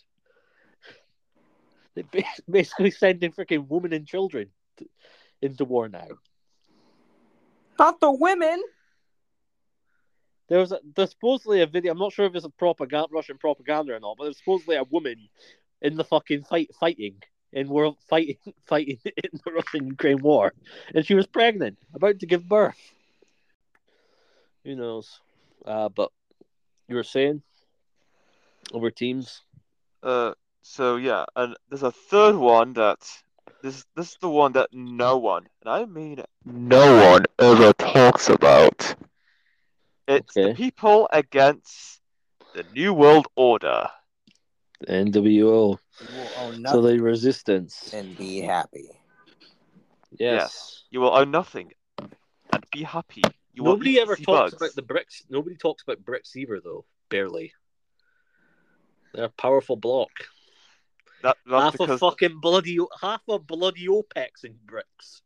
They're basically sending freaking women and children into war now. Not the women. There's supposedly a video. I'm not sure if it's a Russian propaganda or not, but there's supposedly a woman in the fucking fighting in world fighting in the Russian-Ukraine war, and she was pregnant, about to give birth. Who knows? But you were saying over teams. So yeah, and there's a third one that this is the one that no one, and I mean no one, ever talks about. It's the Okay. people against the New World Order. NWO. You will own So nothing the resistance. and be happy. Yes. You will own nothing and be happy. You will Nobody eat ever sea talks bugs. about the BRICS. Nobody talks about BRICS either, though. Barely. They're a powerful bloc. That's half because of bloody OPEC's in BRICS.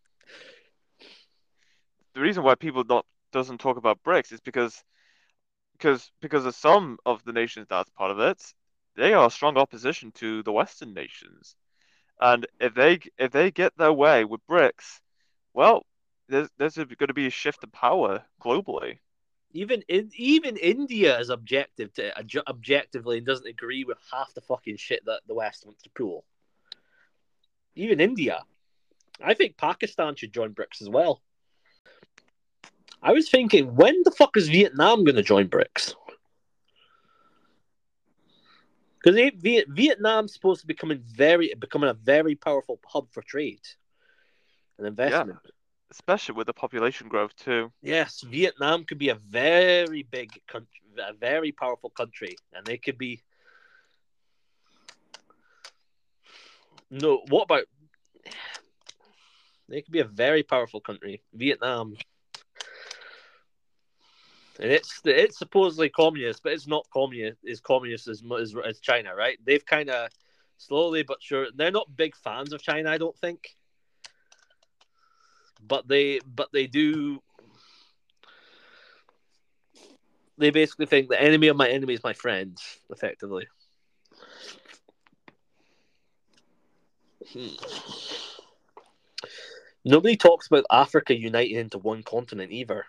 the reason why people doesn't talk about BRICS is because of some of the nations that's part of it, they are strong opposition to the Western nations. And if they get their way with BRICS, well, there's going to be a shift in power globally. Even India is objectively and doesn't agree with half the fucking shit that the West wants to pull. Even India. I think Pakistan should join BRICS as well. I was thinking, when the fuck is Vietnam going to join BRICS? Because Vietnam's supposed to be becoming a very powerful hub for trade and investment. Yeah, especially with the population growth too. Yes, Vietnam could be a very big country, a very powerful country, and they could be. No, what about? They could be a very powerful country, Vietnam, and it's supposedly communist, but it's not communist. It's communist as China, right? They've kind of slowly but sure. They're not big fans of China, I don't think, but they do. They basically think the enemy of my enemy is my friend, effectively. Nobody talks about Africa uniting into one continent either.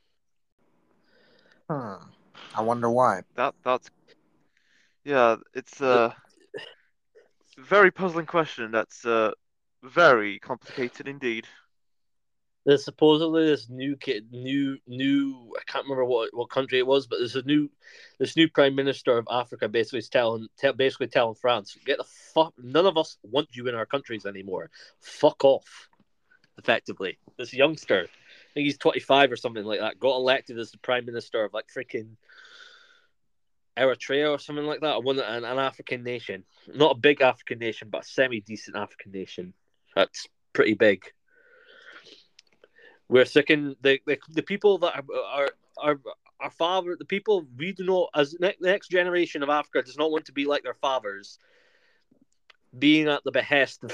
I wonder why. That's yeah, it's a very puzzling question. That's very complicated indeed. There's supposedly this new I can't remember what country it was, but there's this new prime minister of Africa basically telling France, get the fuck, none of us want you in our countries anymore. Fuck off. Effectively, this youngster, I think he's 25 or something like that, got elected as the prime minister of like freaking Eritrea or something like that, an African nation, not a big African nation, but a semi-decent African nation. That's pretty big. We're sick in the people that are our father, the people we do not, as the next generation of Africa does not want to be like their fathers, being at the behest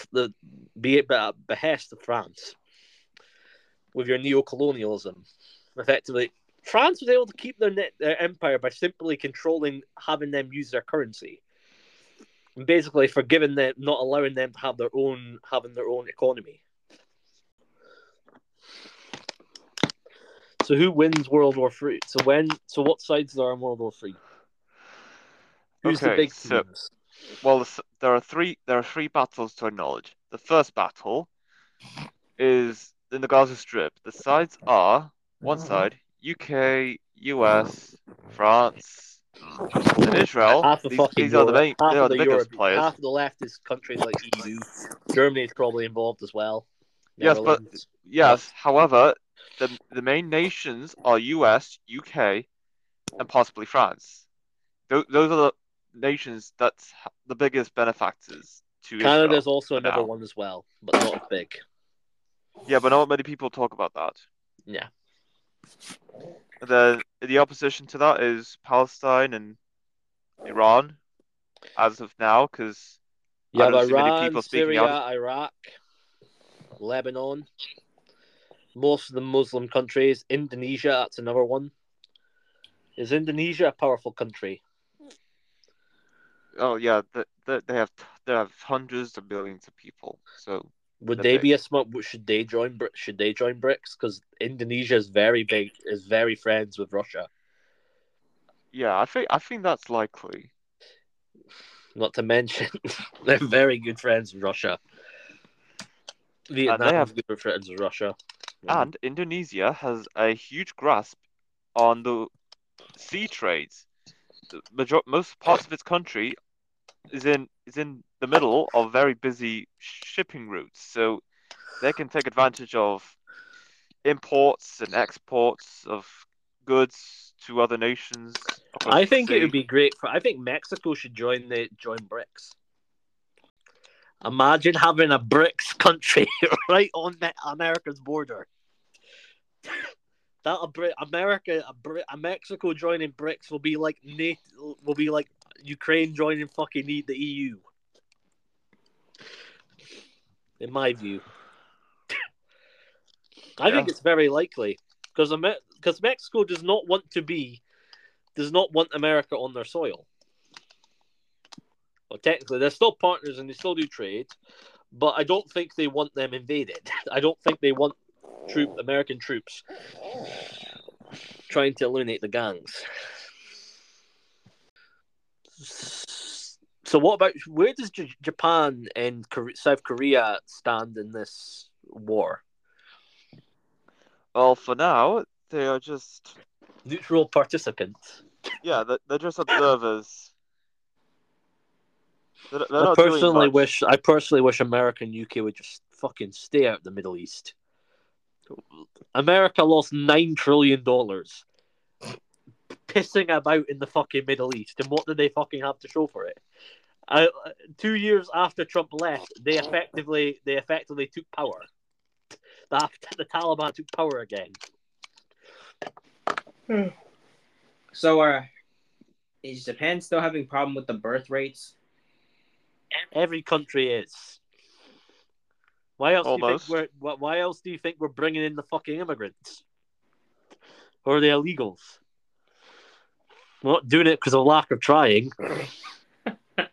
of France with your neo-colonialism. Effectively, France was able to keep their empire by simply having them use their currency, and basically forgiving them, not allowing them to having their own economy. So who wins World War III? So what sides are in World War III? Who's the big teams? Well, there are three battles to acknowledge. The first battle is in the Gaza Strip. The sides are one side UK, US, France, and Israel. Half of These are the main. They are the biggest players. Half of the leftist countries like EU, Germany is probably involved as well. Yes. However, the main nations are US, UK, and possibly France. Those are the nations that's the biggest benefactors to Israel. Canada's also another one as well, but not as big. Yeah, but not many people talk about that. Yeah. And then the opposition to that is Palestine and Iran, as of now, because you have I don't see many Iran, people speaking Syria, out. Iraq, Lebanon. most of the Muslim countries. Indonesia, that's another one. Is Indonesia a powerful country? Oh yeah, they have hundreds of millions of people. So Would they're they big. be a small? Should they join? Should they join BRICS? Because Indonesia is very big, is very friends with Russia. Yeah, I think that's likely. Not to mention, they're very good friends with Russia. And they Vietnam's have good friends with Russia. and Indonesia has a huge grasp on the sea trades. Most parts of its country is in the middle of very busy shipping routes, so they can take advantage of imports and exports of goods to other nations across I the think it would sea. be great for. I think Mexico should join BRICS. Imagine having a BRICS country right on America's border. Mexico joining BRICS will be like Ukraine joining fucking the EU. In my view, I think it's very likely because Mexico does not want America on their soil. Well, technically, they're still partners and they still do trade, but I don't think they want them invaded. I don't think they want American troops trying to eliminate the gangs. So what about, where does Japan and South Korea stand in this war? Well, for now, they are just Neutral participants. yeah, they're just observers. They're I not doing much. personally wish America and UK would just fucking stay out of the Middle East. America lost $9 trillion pissing about in the fucking Middle East, and what did they fucking have to show for it? 2 years after Trump left, they effectively took power. The Taliban took power again. So, is Japan still having a problem with the birth rates? Every country is. Why else Almost. why else do you think we're bringing in the fucking immigrants? Or the illegals? We're not doing it because of lack of trying. We're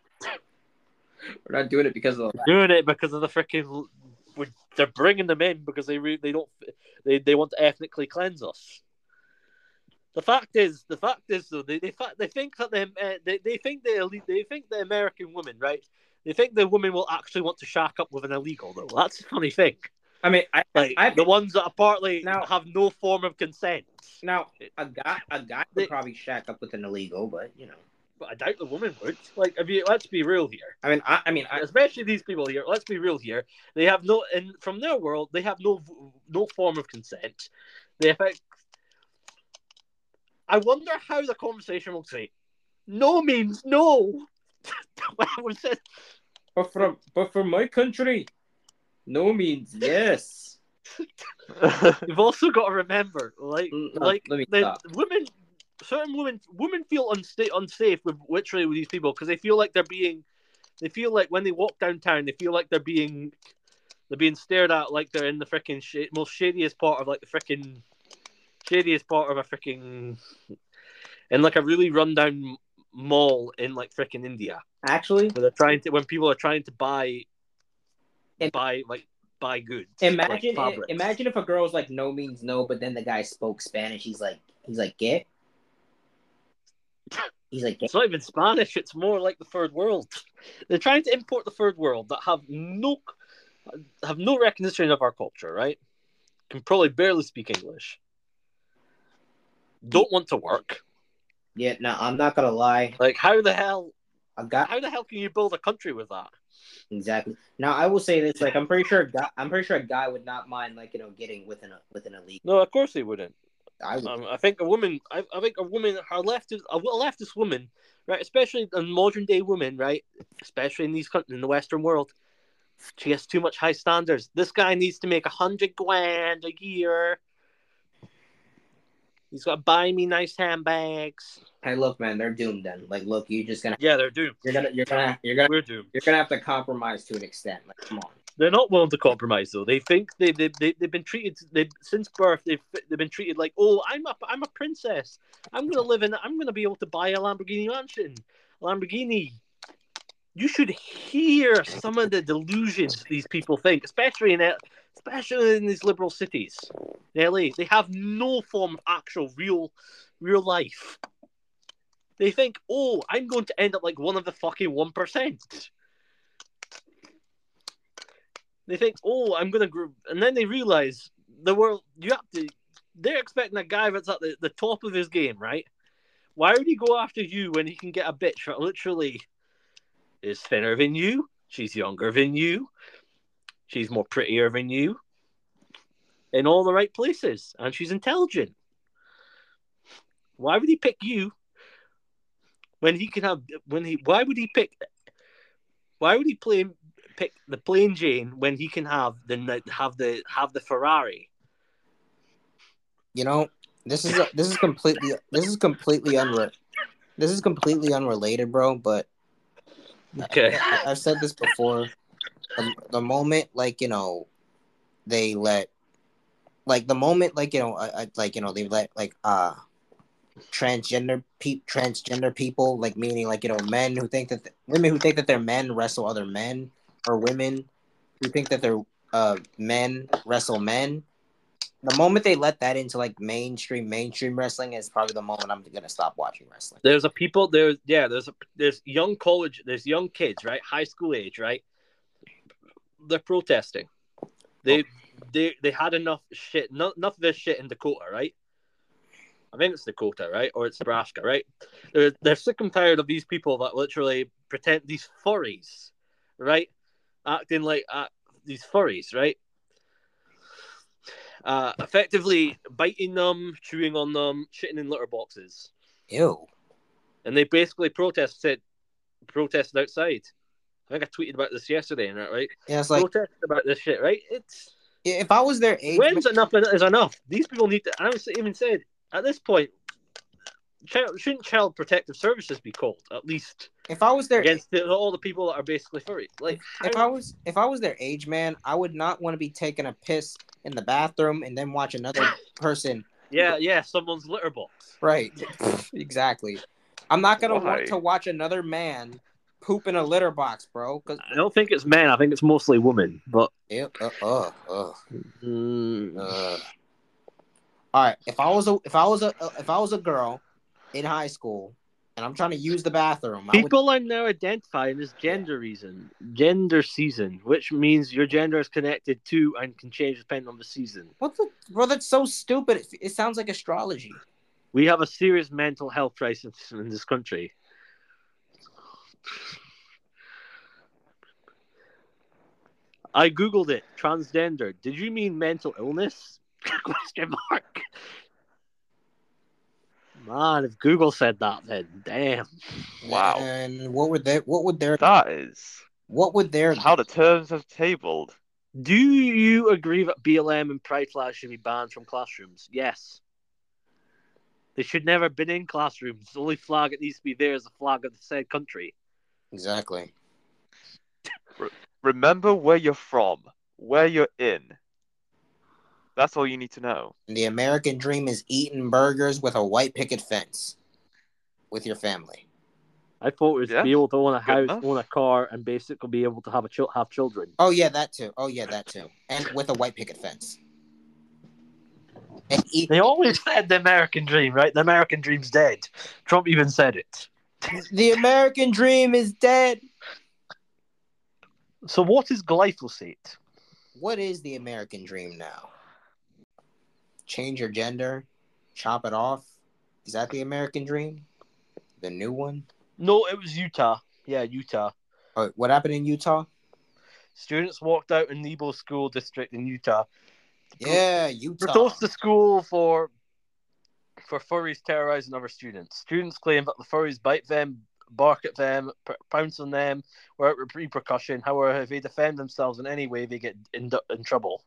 not doing it because of We're doing it because of the freaking. They're bringing them in because they want to ethnically cleanse us. The fact is though, they think that they think the American women, right? They think the women will actually want to shack up with an illegal, though. That's a funny thing. I mean, the ones that apparently have no form of consent. Now, a guy would probably shack up with an illegal, but you know. But I doubt the woman would. Like, let's be real here. I mean, especially these people here. Let's be real here. They have from their world, they have no form of consent. They affect. I wonder how the conversation will say, "No means no." But from my country, no means yes. You've also got to remember, certain women feel unsafe with literally with these people because they feel like when they walk downtown, they feel like they're being stared at like they're in the freaking most shadiest part of a freaking in like a really rundown mall in like freaking India. Actually, when people are trying to buy goods. Imagine if a girl was like no means no, but then the guy spoke Spanish. He's like ¿qué? He's like, it's not even Spanish. It's more like the third world. They're trying to import the third world that have no recognition of our culture. Right? Can probably barely speak English. Don't want to work. Yeah, no, I'm not gonna lie. Like, how the hell can you build a country with that? Exactly. Now, I will say this: like, I'm pretty sure a guy would not mind, like, getting with an elite. No, of course he wouldn't. I think a woman, a leftist woman, right? Especially a modern day woman, right? Especially in these countries, in the Western world, she has too much high standards. This guy needs to make $100,000 a year. He's got to buy me nice handbags. Hey, look, man, they're doomed. Then, like, look, you're just gonna. Yeah, they're doomed. We're doomed. You're gonna have to compromise to an extent. Like, come on. They're not willing to compromise, though. They think they've been treated since birth. They've been treated like, oh, I'm a princess. I'm gonna be able to buy a Lamborghini mansion. Lamborghini. You should hear some of the delusions these people think, especially in these liberal cities, in LA. They have no form of actual real life. They think, oh, I'm going to end up like one of the fucking 1%. They think, oh, I'm going to grow. And then they realize they're expecting a guy that's at the top of his game, right? Why would he go after you when he can get a bitch that literally is thinner than you? She's younger than you. She's more prettier than you. In all the right places. And she's intelligent. Why would he pick you when he can have why would he pick the plain Jane when he can have the Ferrari? You know, this is completely unrelated, bro. But Okay, I've said this before. The moment, like, you know, they let, like, the moment, like, you know, they let, like, transgender people, like, meaning, like, you know, women who think that they're men wrestle other men, or women who think that they're men wrestle men. The moment they let that into, like, mainstream wrestling is probably the moment I'm gonna stop watching wrestling. there's young kids, right, high school age, right? They're protesting. They had enough of this shit in Dakota, right? I think it's Dakota, right? Or it's Nebraska, right? They're sick and tired of these people that literally pretend, these furries, right? Acting like these furries, right? Effectively biting them, chewing on them, shitting in litter boxes. Ew. And they basically protested outside. I think I tweeted about this yesterday, right? Yeah, it's like, protested about this shit, right? It's if I was their age, when's enough is enough. These people need to. I even said at this point, shouldn't Child Protective Services be called at least? If I was their against all the people that are basically furry, like if I was their age, man, I would not want to be taking a piss in the bathroom and then watch another person. Yeah, someone's litter box. Right, exactly. I'm not gonna want to watch another man poop in a litter box, bro. Cause I don't think it's men. I think it's mostly women. But all right, if I was a girl in high school and I'm trying to use the bathroom, people are now identifying as gender season, which means your gender is connected to and can change depending on the season. Bro, that's so stupid. It sounds like astrology. We have a serious mental health crisis in this country. I googled it. Transgender. Did you mean mental illness? Question mark. Man, if Google said that, then damn. Wow. And what would their how the terms have tabled. Do you agree that BLM and Pride flags should be banned from classrooms? Yes. They should never have been in classrooms. The only flag that needs to be there is the flag of the said country. Exactly. Remember where you're from, where you're in. That's all you need to know. The American dream is eating burgers with a white picket fence with your family. I thought it was be able to own a house, own a car, and basically be able to have children. Oh yeah, that too. And with a white picket fence. They always said the American dream, right? The American dream's dead. Trump even said it. The American dream is dead. So what is glyphosate? What is the American dream now? Change your gender? Chop it off? Is that the American dream? The new one? No, it was Utah. Yeah, Utah. Oh, what happened in Utah? Students walked out in Nebo School District in Utah. Yeah, Utah. Protest the school for furries terrorizing other students. Students claim that the furries bite them, bark at them, pounce on them, without repercussion. However, if they defend themselves in any way, they get in trouble.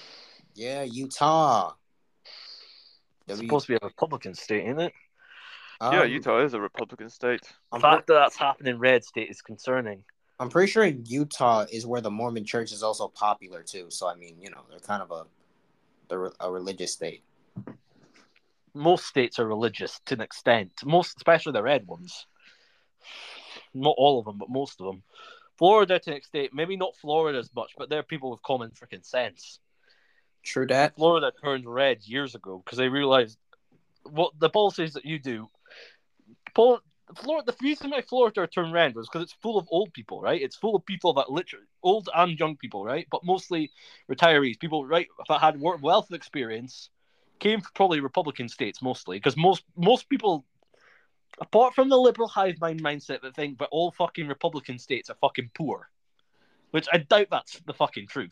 Yeah, Utah. It's supposed to be a Republican state, isn't it? Yeah, Utah is a Republican state. The I'm, fact pre- that that's happening in red state is concerning. I'm pretty sure Utah is where the Mormon Church is also popular too. So I mean, they're kind of a religious state. Most states are religious to an extent. Most, especially the red ones. Not all of them, but most of them. Florida to an extent, maybe not Florida as much, but they're people with common freaking sense. True that. Florida turned red years ago because they realized what the policies that you do. The reason why Florida turned red was because it's full of old people, right? It's full of people that literally old and young people, right? But mostly retirees, people, right, that had wealth of experience, came from probably Republican states mostly, because most people, apart from the liberal hive mind mindset that think that all fucking Republican states are fucking poor, which I doubt that's the fucking truth.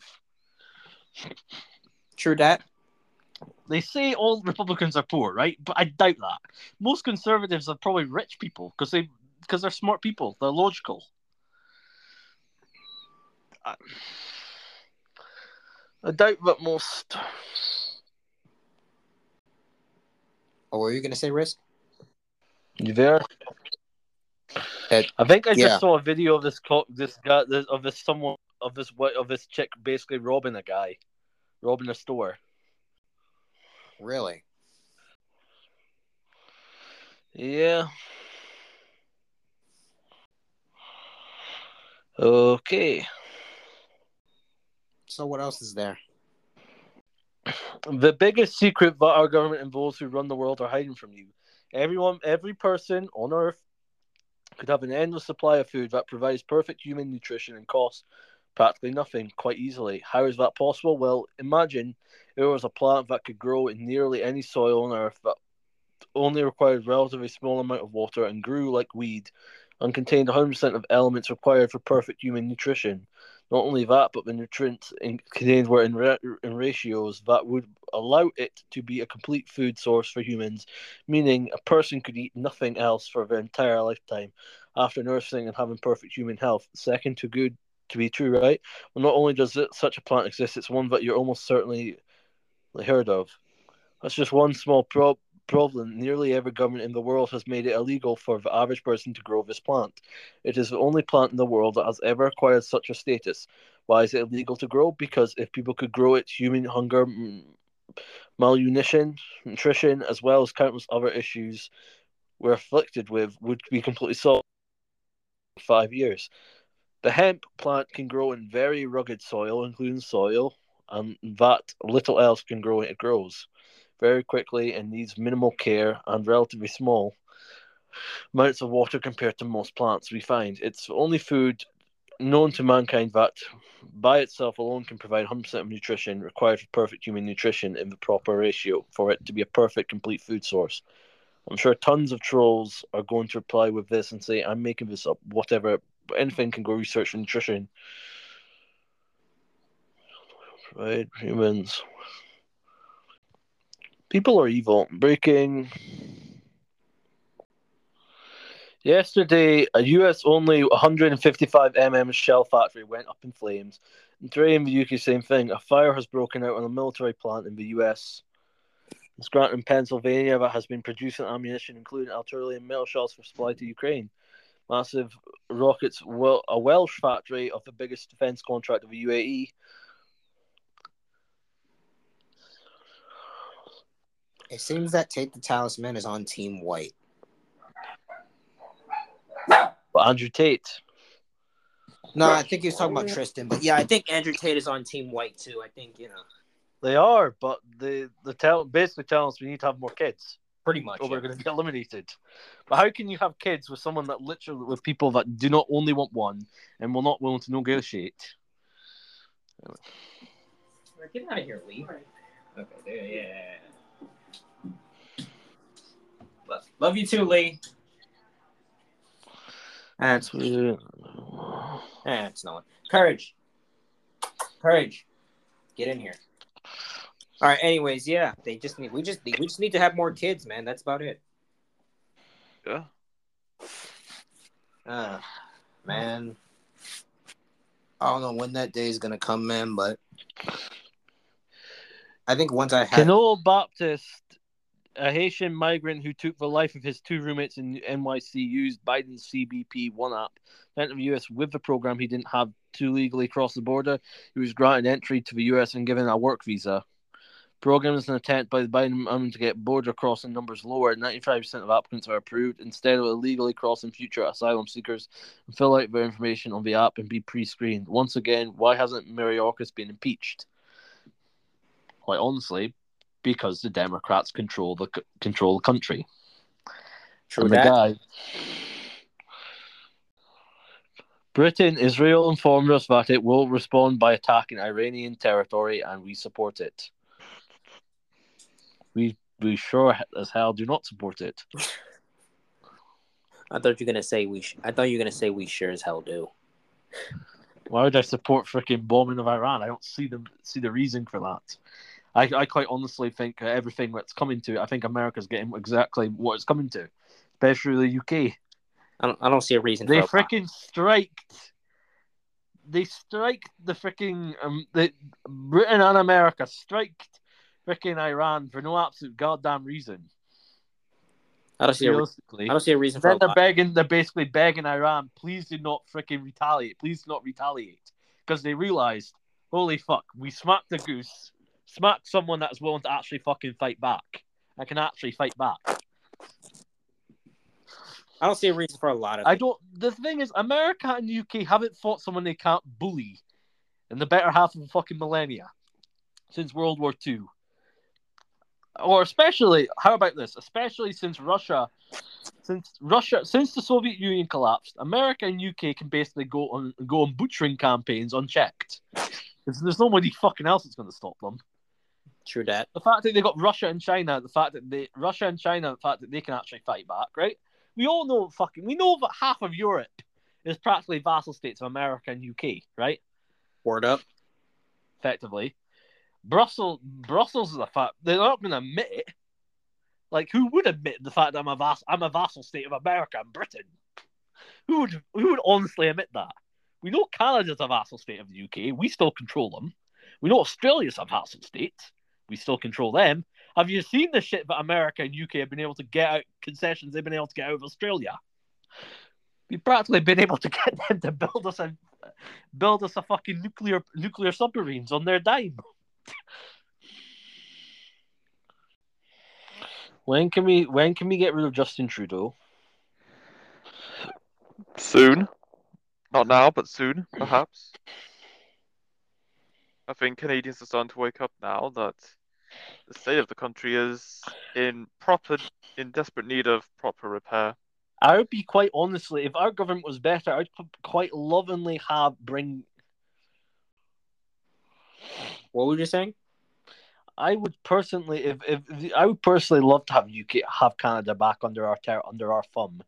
True that. They say all Republicans are poor, right? But I doubt that. Most conservatives are probably rich people because they're smart people. They're logical. I doubt that most. What were you gonna say, Risk? You there? That I think I yeah. just saw a video of this guy of this chick basically robbing a store. Really? Yeah. Okay. So what else is there? The biggest secret that our government and those who run the world are hiding from you. Every person on Earth could have an endless supply of food that provides perfect human nutrition and costs practically nothing quite easily. How is that possible? Well, imagine there was a plant that could grow in nearly any soil on Earth that only required a relatively small amount of water and grew like weed and contained 100% of elements required for perfect human nutrition. Not only that, but the nutrients contained were in ratios that would allow it to be a complete food source for humans, meaning a person could eat nothing else for their entire lifetime after nursing and having perfect human health. Second to good to be true, right? Well, not only does such a plant exist, it's one that you're almost certainly heard of. That's just one small problem. Nearly every government in the world has made it illegal for the average person to grow this plant. It is the only plant in the world that has ever acquired such a status. Why is it illegal to grow? Because if people could grow it, human hunger, malnutrition, nutrition, as well as countless other issues we're afflicted with, would be completely solved in 5 years. The hemp plant can grow in very rugged soil, including soil, and that little else can grow. It grows very quickly and needs minimal care and relatively small amounts of water compared to most plants we find. It's the only food known to mankind that by itself alone can provide 100% of nutrition required for perfect human nutrition in the proper ratio for it to be a perfect, complete food source. I'm sure tons of trolls are going to reply with this and say, I'm making this up, whatever. Anything can go research for nutrition. Right? Humans. People are evil. Breaking. Yesterday, a US only 155 mm shell factory went up in flames. And today in the UK, same thing. A fire has broken out on a military plant in the US. In Scranton, Pennsylvania, that has been producing ammunition, including artillery and metal shells for supply to Ukraine. Massive rockets, a Welsh factory of the biggest defence contract of the UAE. It seems that Tate the Talisman is on Team White. But Andrew Tate. No, I think he was talking about Tristan, but yeah, I think Andrew Tate is on Team White too. I think They are, but basically telling us we need to have more kids. Pretty much. Or we're going to get eliminated. But how can you have kids with someone that literally, with people that do not only want one and will not willing to negotiate? Get out of here, Lee. Okay, there, yeah. Love you too, Lee. That's no one. Courage. Get in here. All right. Anyways, yeah, we just need to have more kids, man. That's about it. Yeah. Man. I don't know when that day is gonna come, man, but I think once I have Can all Baptist A Haitian migrant who took the life of his two roommates in NYC used Biden's CBP One app to enter the US with the program. He didn't have to legally cross the border. He was granted entry to the US and given a work visa. Program is an attempt by the Biden administration to get border crossing numbers lower. 95% of applicants are approved instead of illegally crossing future asylum seekers and fill out their information on the app and be pre-screened. Once again, why hasn't Mayorkas been impeached? Quite honestly, because the Democrats control the country. True and that. The guy, Britain, Israel informed us that it will respond by attacking Iranian territory, and we support it. We sure as hell do not support it. I thought you were gonna say we sure as hell do. Why would I support freaking bombing of Iran? I don't see the reason for that. I quite honestly think everything that's coming to it, I think America's getting exactly what it's coming to, especially the UK. I don't see a reason. They for freaking striked. They striked the freaking the Britain and America striked freaking Iran for no absolute goddamn reason. I don't see a reason for. Then they're basically begging Iran, please do not freaking retaliate. Please do not retaliate, because they realized, holy fuck, we smacked a goose. Smack someone that's willing to actually fucking fight back. I can actually fight back. I don't see a reason for a lot of things. The thing is, America and the UK haven't fought someone they can't bully in the better half of the fucking millennia since World War II. Or especially, how about this? Especially since the Soviet Union collapsed, America and UK can basically go on butchering campaigns unchecked. There's nobody fucking else that's going to stop them. True that. The fact that they got Russia and China, the fact that they can actually fight back, right? We know that half of Europe is practically vassal states of America and UK, right? Word up. Effectively. Brussels is a fact. They're not going to admit it. Like, who would admit the fact that I'm a vassal state of America and Britain? Who would honestly admit that? We know Canada's a vassal state of the UK. We still control them. We know Australia's a vassal state. We still control them. Have you seen the shit that America and UK have been able to get out, concessions they've been able to get out of Australia? We've practically been able to get them to build us a fucking nuclear submarines on their dime. When can we get rid of Justin Trudeau? Soon. Not now, but soon, perhaps. I think Canadians are starting to wake up now that the state of the country is in desperate need of proper repair. I would be quite honestly, if our government was better, I'd quite lovingly bring. What were you saying? I would personally, love to have Canada back under our thumb.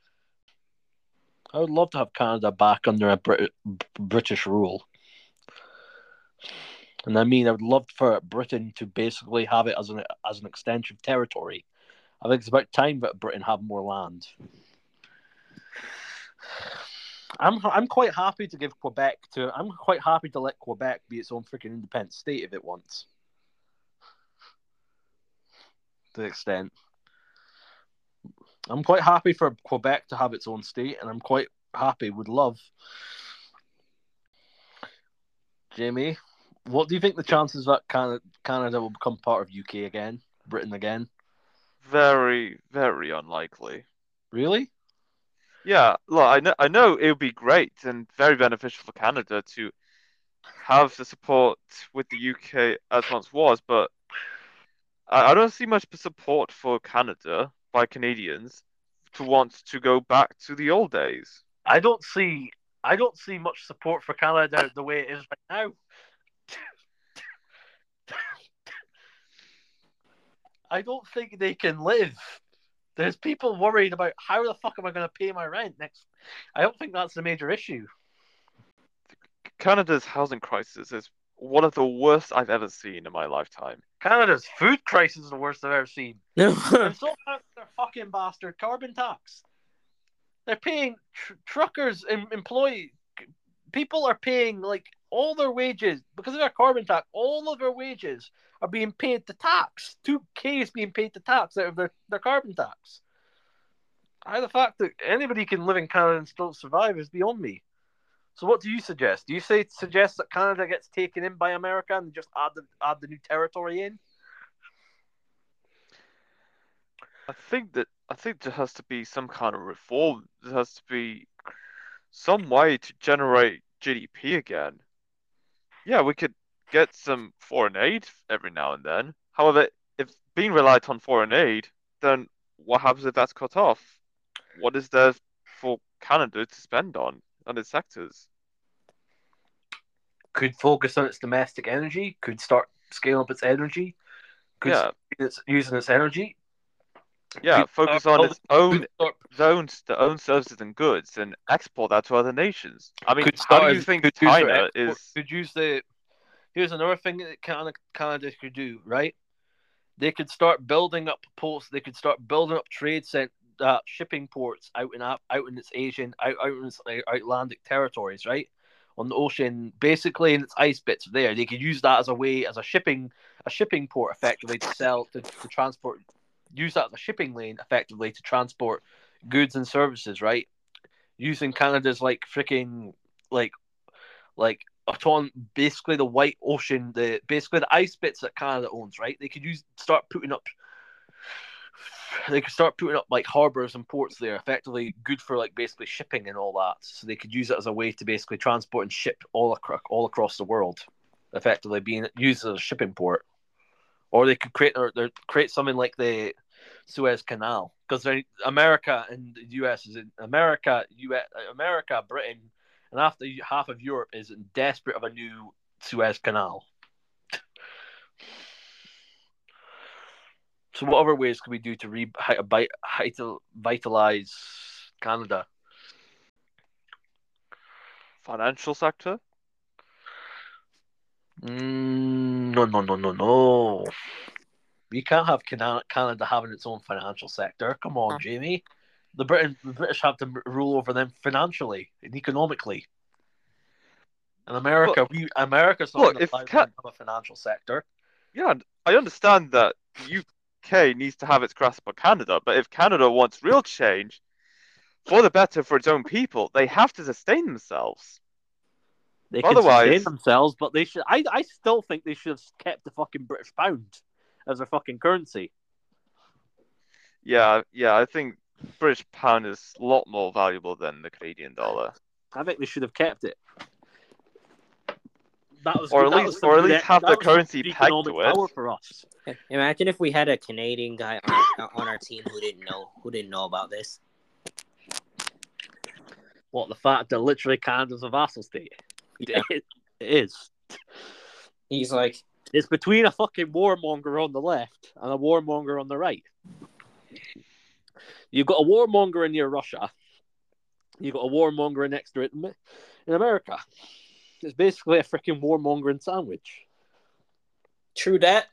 I would love to have Canada back under a British rule. And I mean, I would love for Britain to basically have it as an extension of territory. I think it's about time that Britain have more land. I'm quite happy to give Quebec I'm quite happy to let Quebec be its own freaking independent state if it wants. To the extent. I'm quite happy for Quebec to have its own state, and I'm quite happy, would love. Jamie, what do you think the chances that Canada will become part of UK again? Britain again? Very, very unlikely. Really? Yeah, look, I know it would be great and very beneficial for Canada to have the support with the UK as once was, but I don't see much support for Canada by Canadians to want to go back to the old days. I don't see much support for Canada the way it is right now. I don't think they can live. There's people worried about how the fuck am I going to pay my rent next. I don't think that's the major issue. Canada's housing crisis is one of the worst I've ever seen in my lifetime. Canada's food crisis is the worst I've ever seen. And so their fucking bastard carbon tax. They're paying truckers and people are paying like all their wages because of their carbon tax. All of their wages are being paid to tax. 2K is being paid to tax out of their carbon tax. The fact that anybody can live in Canada and still survive is beyond me. So what do you suggest? Do you suggest that Canada gets taken in by America and just add the new territory in? I think there has to be some kind of reform. There has to be some way to generate GDP again. Yeah, we could get some foreign aid every now and then. However, if being reliant on foreign aid, then what happens if that's cut off? What is there for Canada to spend on its sectors? Could focus on its domestic energy. Could start scaling up its energy. Could Yeah. using its energy. Yeah, Could focus on its own start- services and goods and export that to other nations. I mean, could how start do you as- think could use their China export- is? Could use the. Here's another thing that Canada could do, right? They could start building up ports. They could start building up shipping ports out in its Asian, out in its Atlantic territories, right, on the ocean, basically in its ice bits there. They could use that as a shipping port effectively to transport. Use that as a shipping lane effectively to transport goods and services, right? Using Canada's freaking basically the white ocean, basically the ice bits that Canada owns, right? They could start putting up harbors and ports there, effectively good for basically shipping and all that. So they could use it as a way to basically transport and ship all across the world, effectively being used as a shipping port. Or they could create something like the Suez Canal, because America and the US is in America, Britain, and after half of Europe is in desperate of a new Suez Canal. So what other ways can we do to vitalize Canada? Financial sector? No. We can't have Canada having its own financial sector. Come on, Jamie. The British have to rule over them financially and economically. In America, America's not allowed to have a financial sector. Yeah, I understand that the UK needs to have its grasp on Canada, but if Canada wants real change for the better for its own people, they have to sustain themselves. They can sustain themselves, but they should. I still think they should have kept the fucking British pound as their fucking currency. Yeah, I think British pound is a lot more valuable than the Canadian dollar. I think they should have kept it. Or at least have the currency pegged to it. For us. Imagine if we had a Canadian guy on our team who didn't know about this. What, the fact that literally Canada's a vassal state? Yeah. It is. He's like, it's between a fucking warmonger on the left and a warmonger on the right. You've got a warmonger near Russia. You've got a warmonger next to it in America. It's basically a freaking warmongering sandwich. True that.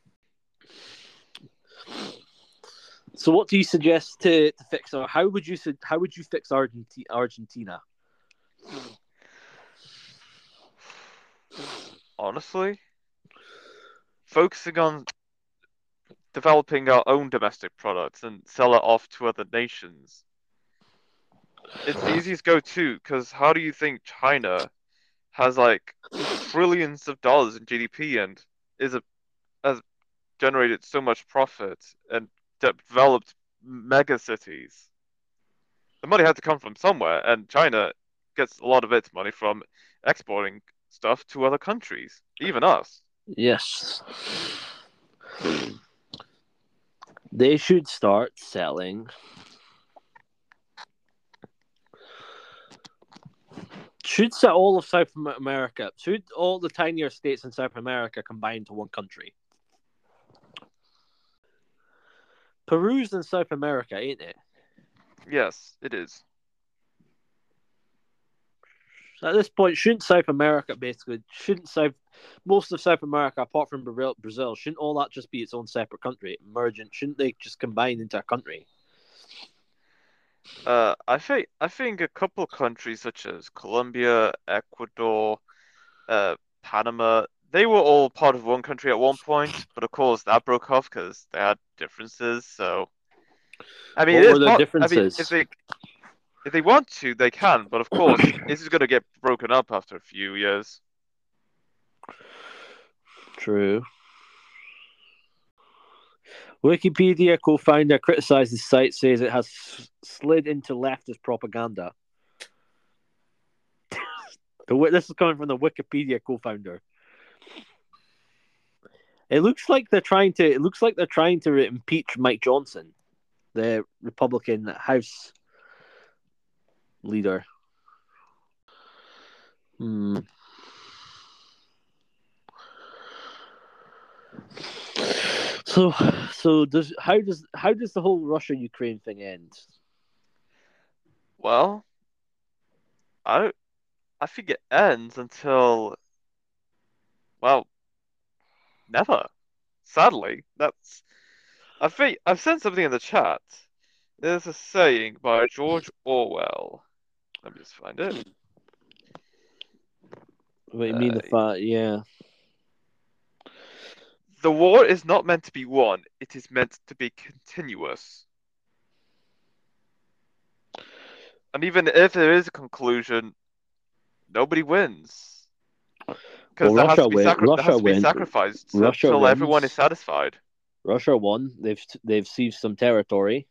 So, what do you suggest to fix? Or how would you fix Argentina? Honestly, focusing on developing our own domestic products and sell it off to other nations. It's the easiest go-to, because how do you think China has trillions of dollars in GDP and has generated so much profit and developed mega cities? The money had to come from somewhere, and China gets a lot of its money from exporting stuff to other countries, even us. Yes. They should start selling. Should set all of South America, should all the tinier states in South America combine to one country? Peru's in South America, ain't it? Yes, it is. So at this point, most of South America, apart from Brazil, shouldn't all that just be its own separate country? Shouldn't they just combine into a country? I think a couple of countries such as Colombia, Ecuador, Panama, they were all part of one country at one point, but of course that broke off because they had differences. So I mean, What it were is the part. I mean, differences? if they want to, they can. But of course, this is going to get broken up after a few years. True. Wikipedia co-founder criticized the site, says it has slid into leftist propaganda. This is coming from the Wikipedia co-founder. It looks like they're trying to. It looks like they're trying to impeach Mike Johnson, the Republican House leader. So how does the whole Russia Ukraine thing end? Well, I I think it ends until, well, never. Sadly, that's. I think I've sent something in the chat. There's a saying by George Orwell. Let me just find it. What do you mean yeah. The war is not meant to be won, it is meant to be continuous. And even if there is a conclusion, nobody wins. Because Well, Russia there has to be sacrifice Russia till everyone is wins. satisfied. Russia won. They've seized some territory.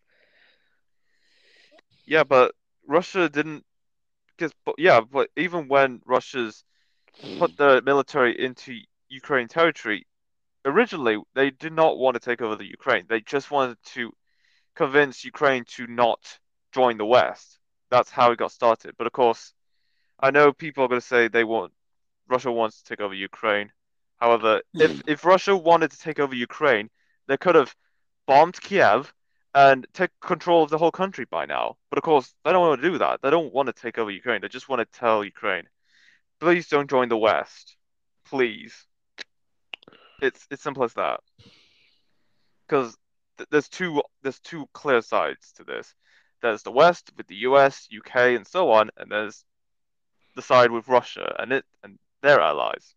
Yeah, but Russia didn't but even when Russia's put the military into Ukraine territory, originally they did not want to take over the Ukraine. They just wanted to convince Ukraine to not join the West. That's how it got started. But of course, I know people are going to say Russia wants to take over Ukraine. However, if Russia wanted to take over Ukraine, they could have bombed Kiev and take control of the whole country by now. But of course, they don't want to do that. They don't want to take over Ukraine. They just want to tell Ukraine, please don't join the West. Please. It's simple as that. Because there's two clear sides to this. There's the West with the US, UK, and so on, and there's the side with Russia and their allies.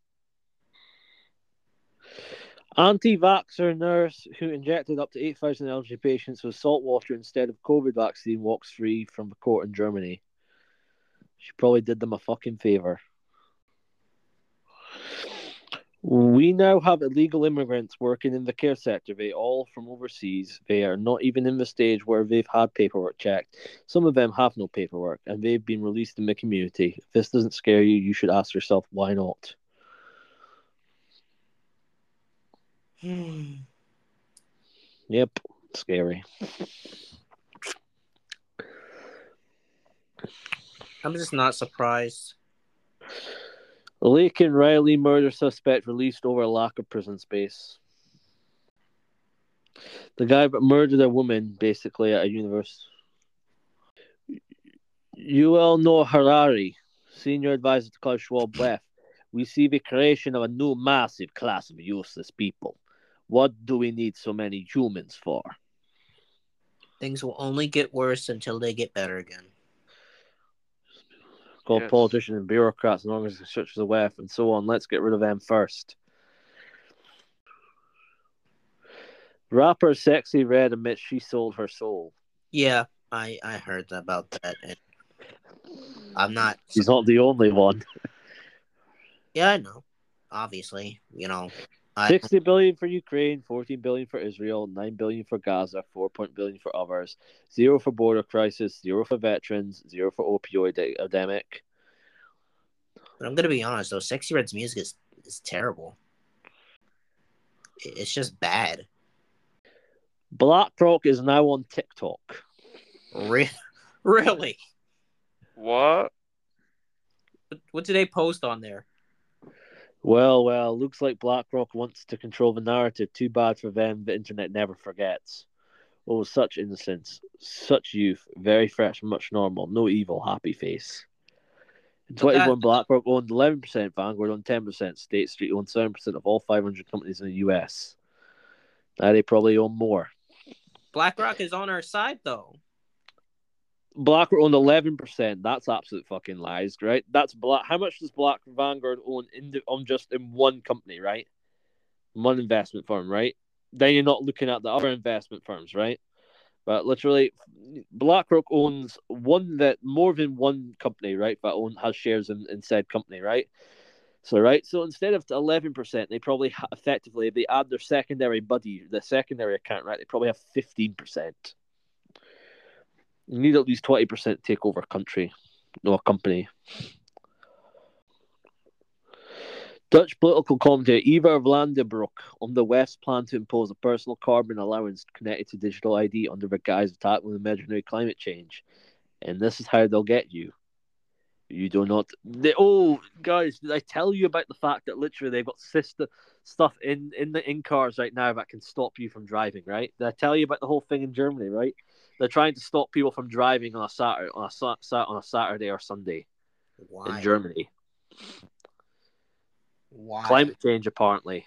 Anti-vaxxer nurse who injected up to 8,000 elderly patients with salt water instead of COVID vaccine walks free from a court in Germany. She probably did them a fucking favour. We now have illegal immigrants working in the care sector. They all from overseas. They are not even in the stage where they've had paperwork checked. Some of them have no paperwork, and they've been released in the community. If this doesn't scare you, you should ask yourself, why not? Yep, scary. I'm just not surprised. Laken Riley murder suspect released over lack of prison space. The guy that murdered a woman, basically, at a university. Yuval Noah Harari, senior advisor to Klaus Schwab, WEF. We see the creation of a new massive class of useless people. What do we need so many humans for? Things will only get worse until they get better again. Called politicians and bureaucrats and organizations such as the WEF and so on. Let's get rid of them first. Rapper Sexy Red admits she sold her soul. Yeah, I heard about that. And I'm not. She's not the only one. Yeah, I know. Obviously, 60 billion for Ukraine, 14 billion for Israel, 9 billion for Gaza, 4 billion for others, 0 for border crisis, 0 for veterans, 0 for opioid epidemic. But I'm gonna be honest though, Sexy Red's music is terrible. It's just bad. BlackRock is now on TikTok. Really? What? What do they post on there? Well, looks like BlackRock wants to control the narrative. Too bad for them, the internet never forgets. Oh, such innocence, such youth, very fresh, much normal, no evil, happy face. In 2021, BlackRock owned 11%, Vanguard owned 10%, State Street owned 7% of all 500 companies in the US. Now they probably own more. BlackRock is on our side, though. BlackRock owned 11%. That's absolute fucking lies, right? That's Black. How much does Black Vanguard own in one company, right? One investment firm, right? Then you're not looking at the other investment firms, right? But literally, BlackRock owns more than one company, right? That has shares in said company, right? So instead of 11%, they probably effectively, if they add their the secondary account, right? They probably have 15%. You need at least 20% to take over a company. Dutch political commentator Eva Vlaandebroek on the West plan to impose a personal carbon allowance connected to digital ID under the guise of tackling imaginary climate change. And this is how they'll get you. You do not. Guys, did I tell you about the fact that literally they've got stuff in cars right now that can stop you from driving? Right? Did I tell you about the whole thing in Germany? Right? They're trying to stop people from driving on a Saturday or Sunday. Why? In Germany. Why? Climate change, apparently.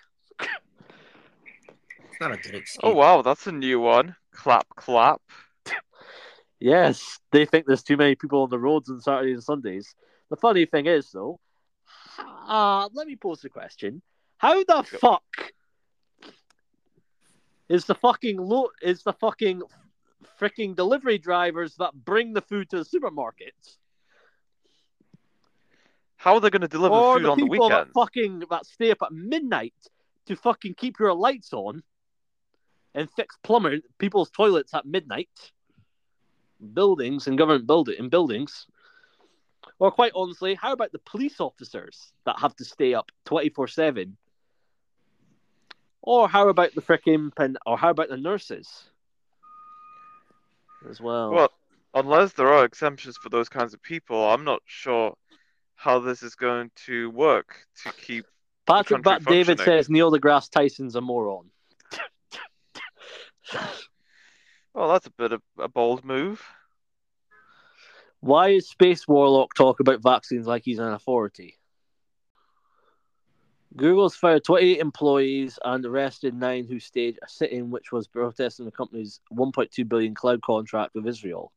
It's not a good excuse. Oh wow, that's a new one. Clap, clap. Yes, they think there's too many people on the roads on Saturdays and Sundays. The funny thing is, though, let me pose the question: how the fuck is the fucking freaking delivery drivers that bring the food to the supermarkets? How are they going to deliver or food the on the people weekends? that stay up at midnight to fucking keep your lights on and fix people's toilets at midnight? Buildings and government buildings. Or quite honestly, how about the police officers that have to stay up 24/7? Or how about the nurses as well? Well, unless there are exemptions for those kinds of people, I'm not sure how this is going to work to keep Patrick the country David functioning. says Neil deGrasse Tyson's a moron. Well, that's a bit of a bold move. Why is Space Warlock talk about vaccines like he's an authority? Google's fired 28 employees and arrested 9 who staged a sit-in which was protesting the company's $1.2 billion cloud contract with Israel.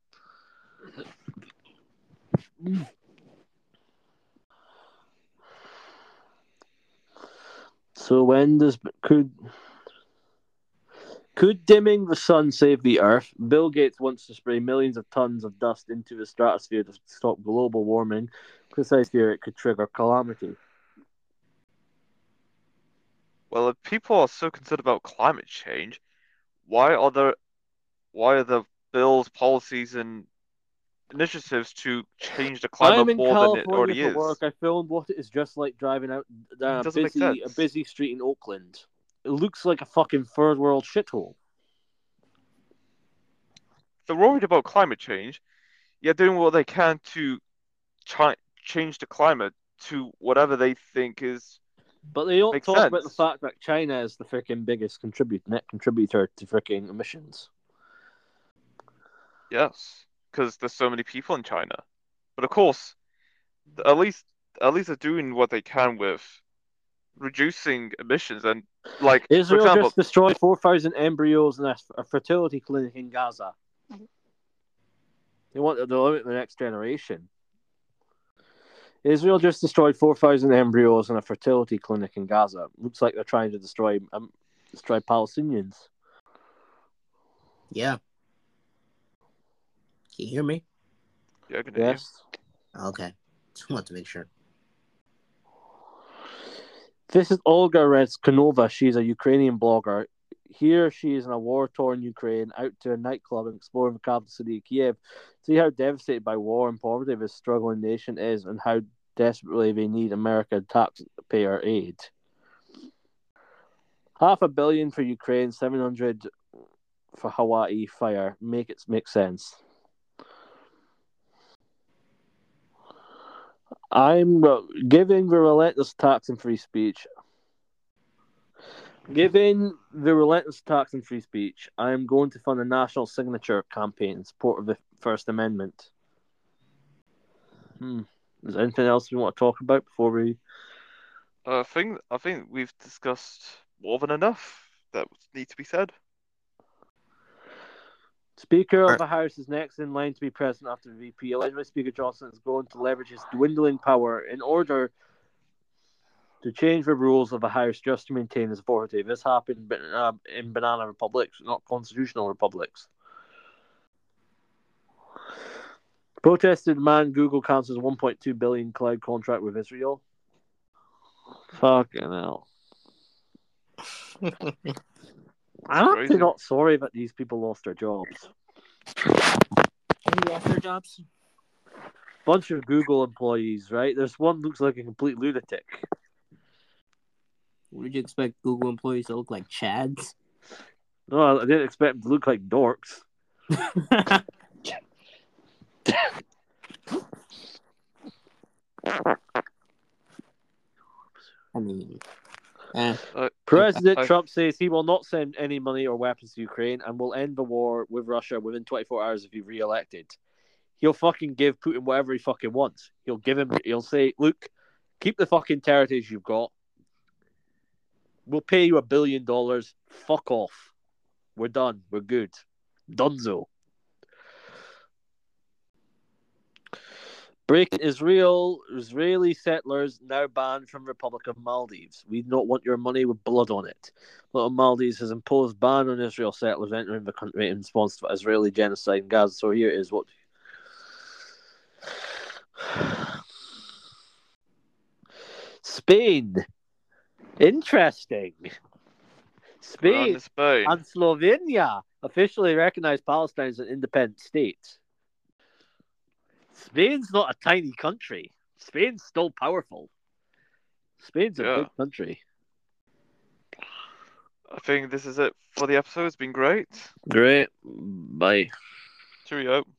So when could dimming the sun save the Earth? Bill Gates wants to spray millions of tons of dust into the stratosphere to stop global warming. Critics fear it could trigger calamity. Well, if people are so concerned about climate change, why are the bills, policies, and initiatives to change the climate I'm in more than it California already for is? work. I filmed what it is just like driving out down It doesn't make sense. a busy street in Oakland. It looks like a fucking third world shithole. They're worried about climate change, yet doing what they can to change the climate to whatever they think is But they don't makes talk about the sense. fact that China is the freaking biggest net contributor to freaking emissions. Yes, because there's so many people in China. But of course, at least they're doing what they can with reducing emissions and for Israel example, just destroyed 4,000 embryos in a fertility clinic in Gaza. They want to limit the next generation. Israel just destroyed 4,000 embryos in a fertility clinic in Gaza. Looks like they're trying to destroy Palestinians. Yeah. Can you hear me? Yeah, I can hear you. Yes. Okay. Just want to make sure. This is Olga Rezkanova. She's a Ukrainian blogger. Here she is in a war-torn Ukraine, out to a nightclub and exploring the capital city of Kiev. See how devastated by war and poverty this struggling nation is and how desperately they need American taxpayer aid. $500 million for Ukraine, 700 for Hawaii fire. Make sense. I'm giving the relentless tax and free speech. Given the relentless tax and free speech, I am going to fund a national signature campaign in support of the First Amendment. Is there anything else we want to talk about before we? I think we've discussed more than enough that needs to be said. Speaker of the House is next in line to be president after the VP. Allegedly, Speaker Johnson is going to leverage his dwindling power in order to change the rules of the House just to maintain his authority. This happened in banana republics, not constitutional republics. Protested demand Google cancels $1.2 billion cloud contract with Israel. Fucking hell. I'm actually Crazy. not sorry that these people lost their jobs. Who lost their jobs? Bunch of Google employees, right? There's one looks like a complete lunatic. Would you expect Google employees to look like Chads? No, I didn't expect them to look like dorks. I mean, President Trump says he will not send any money or weapons to Ukraine and will end the war with Russia within 24 hours if he's re-elected. He'll fucking give Putin whatever he fucking wants. He'll say, look, keep the fucking territories you've got. We'll pay you $1 billion. Fuck off. We're done. We're good. Dunzo. Breaking Israeli settlers now banned from Republic of Maldives. We don't want your money with blood on it. Republic of Maldives has imposed ban on Israel settlers entering the country in response to Israeli genocide in Gaza. So here is what... Spain. Interesting. Spain and Slovenia officially recognize Palestine as an independent state. Spain's not a tiny country. Spain's still powerful. Spain's a big country. I think this is it for the episode. It's been great. Great. Bye. Cheerio.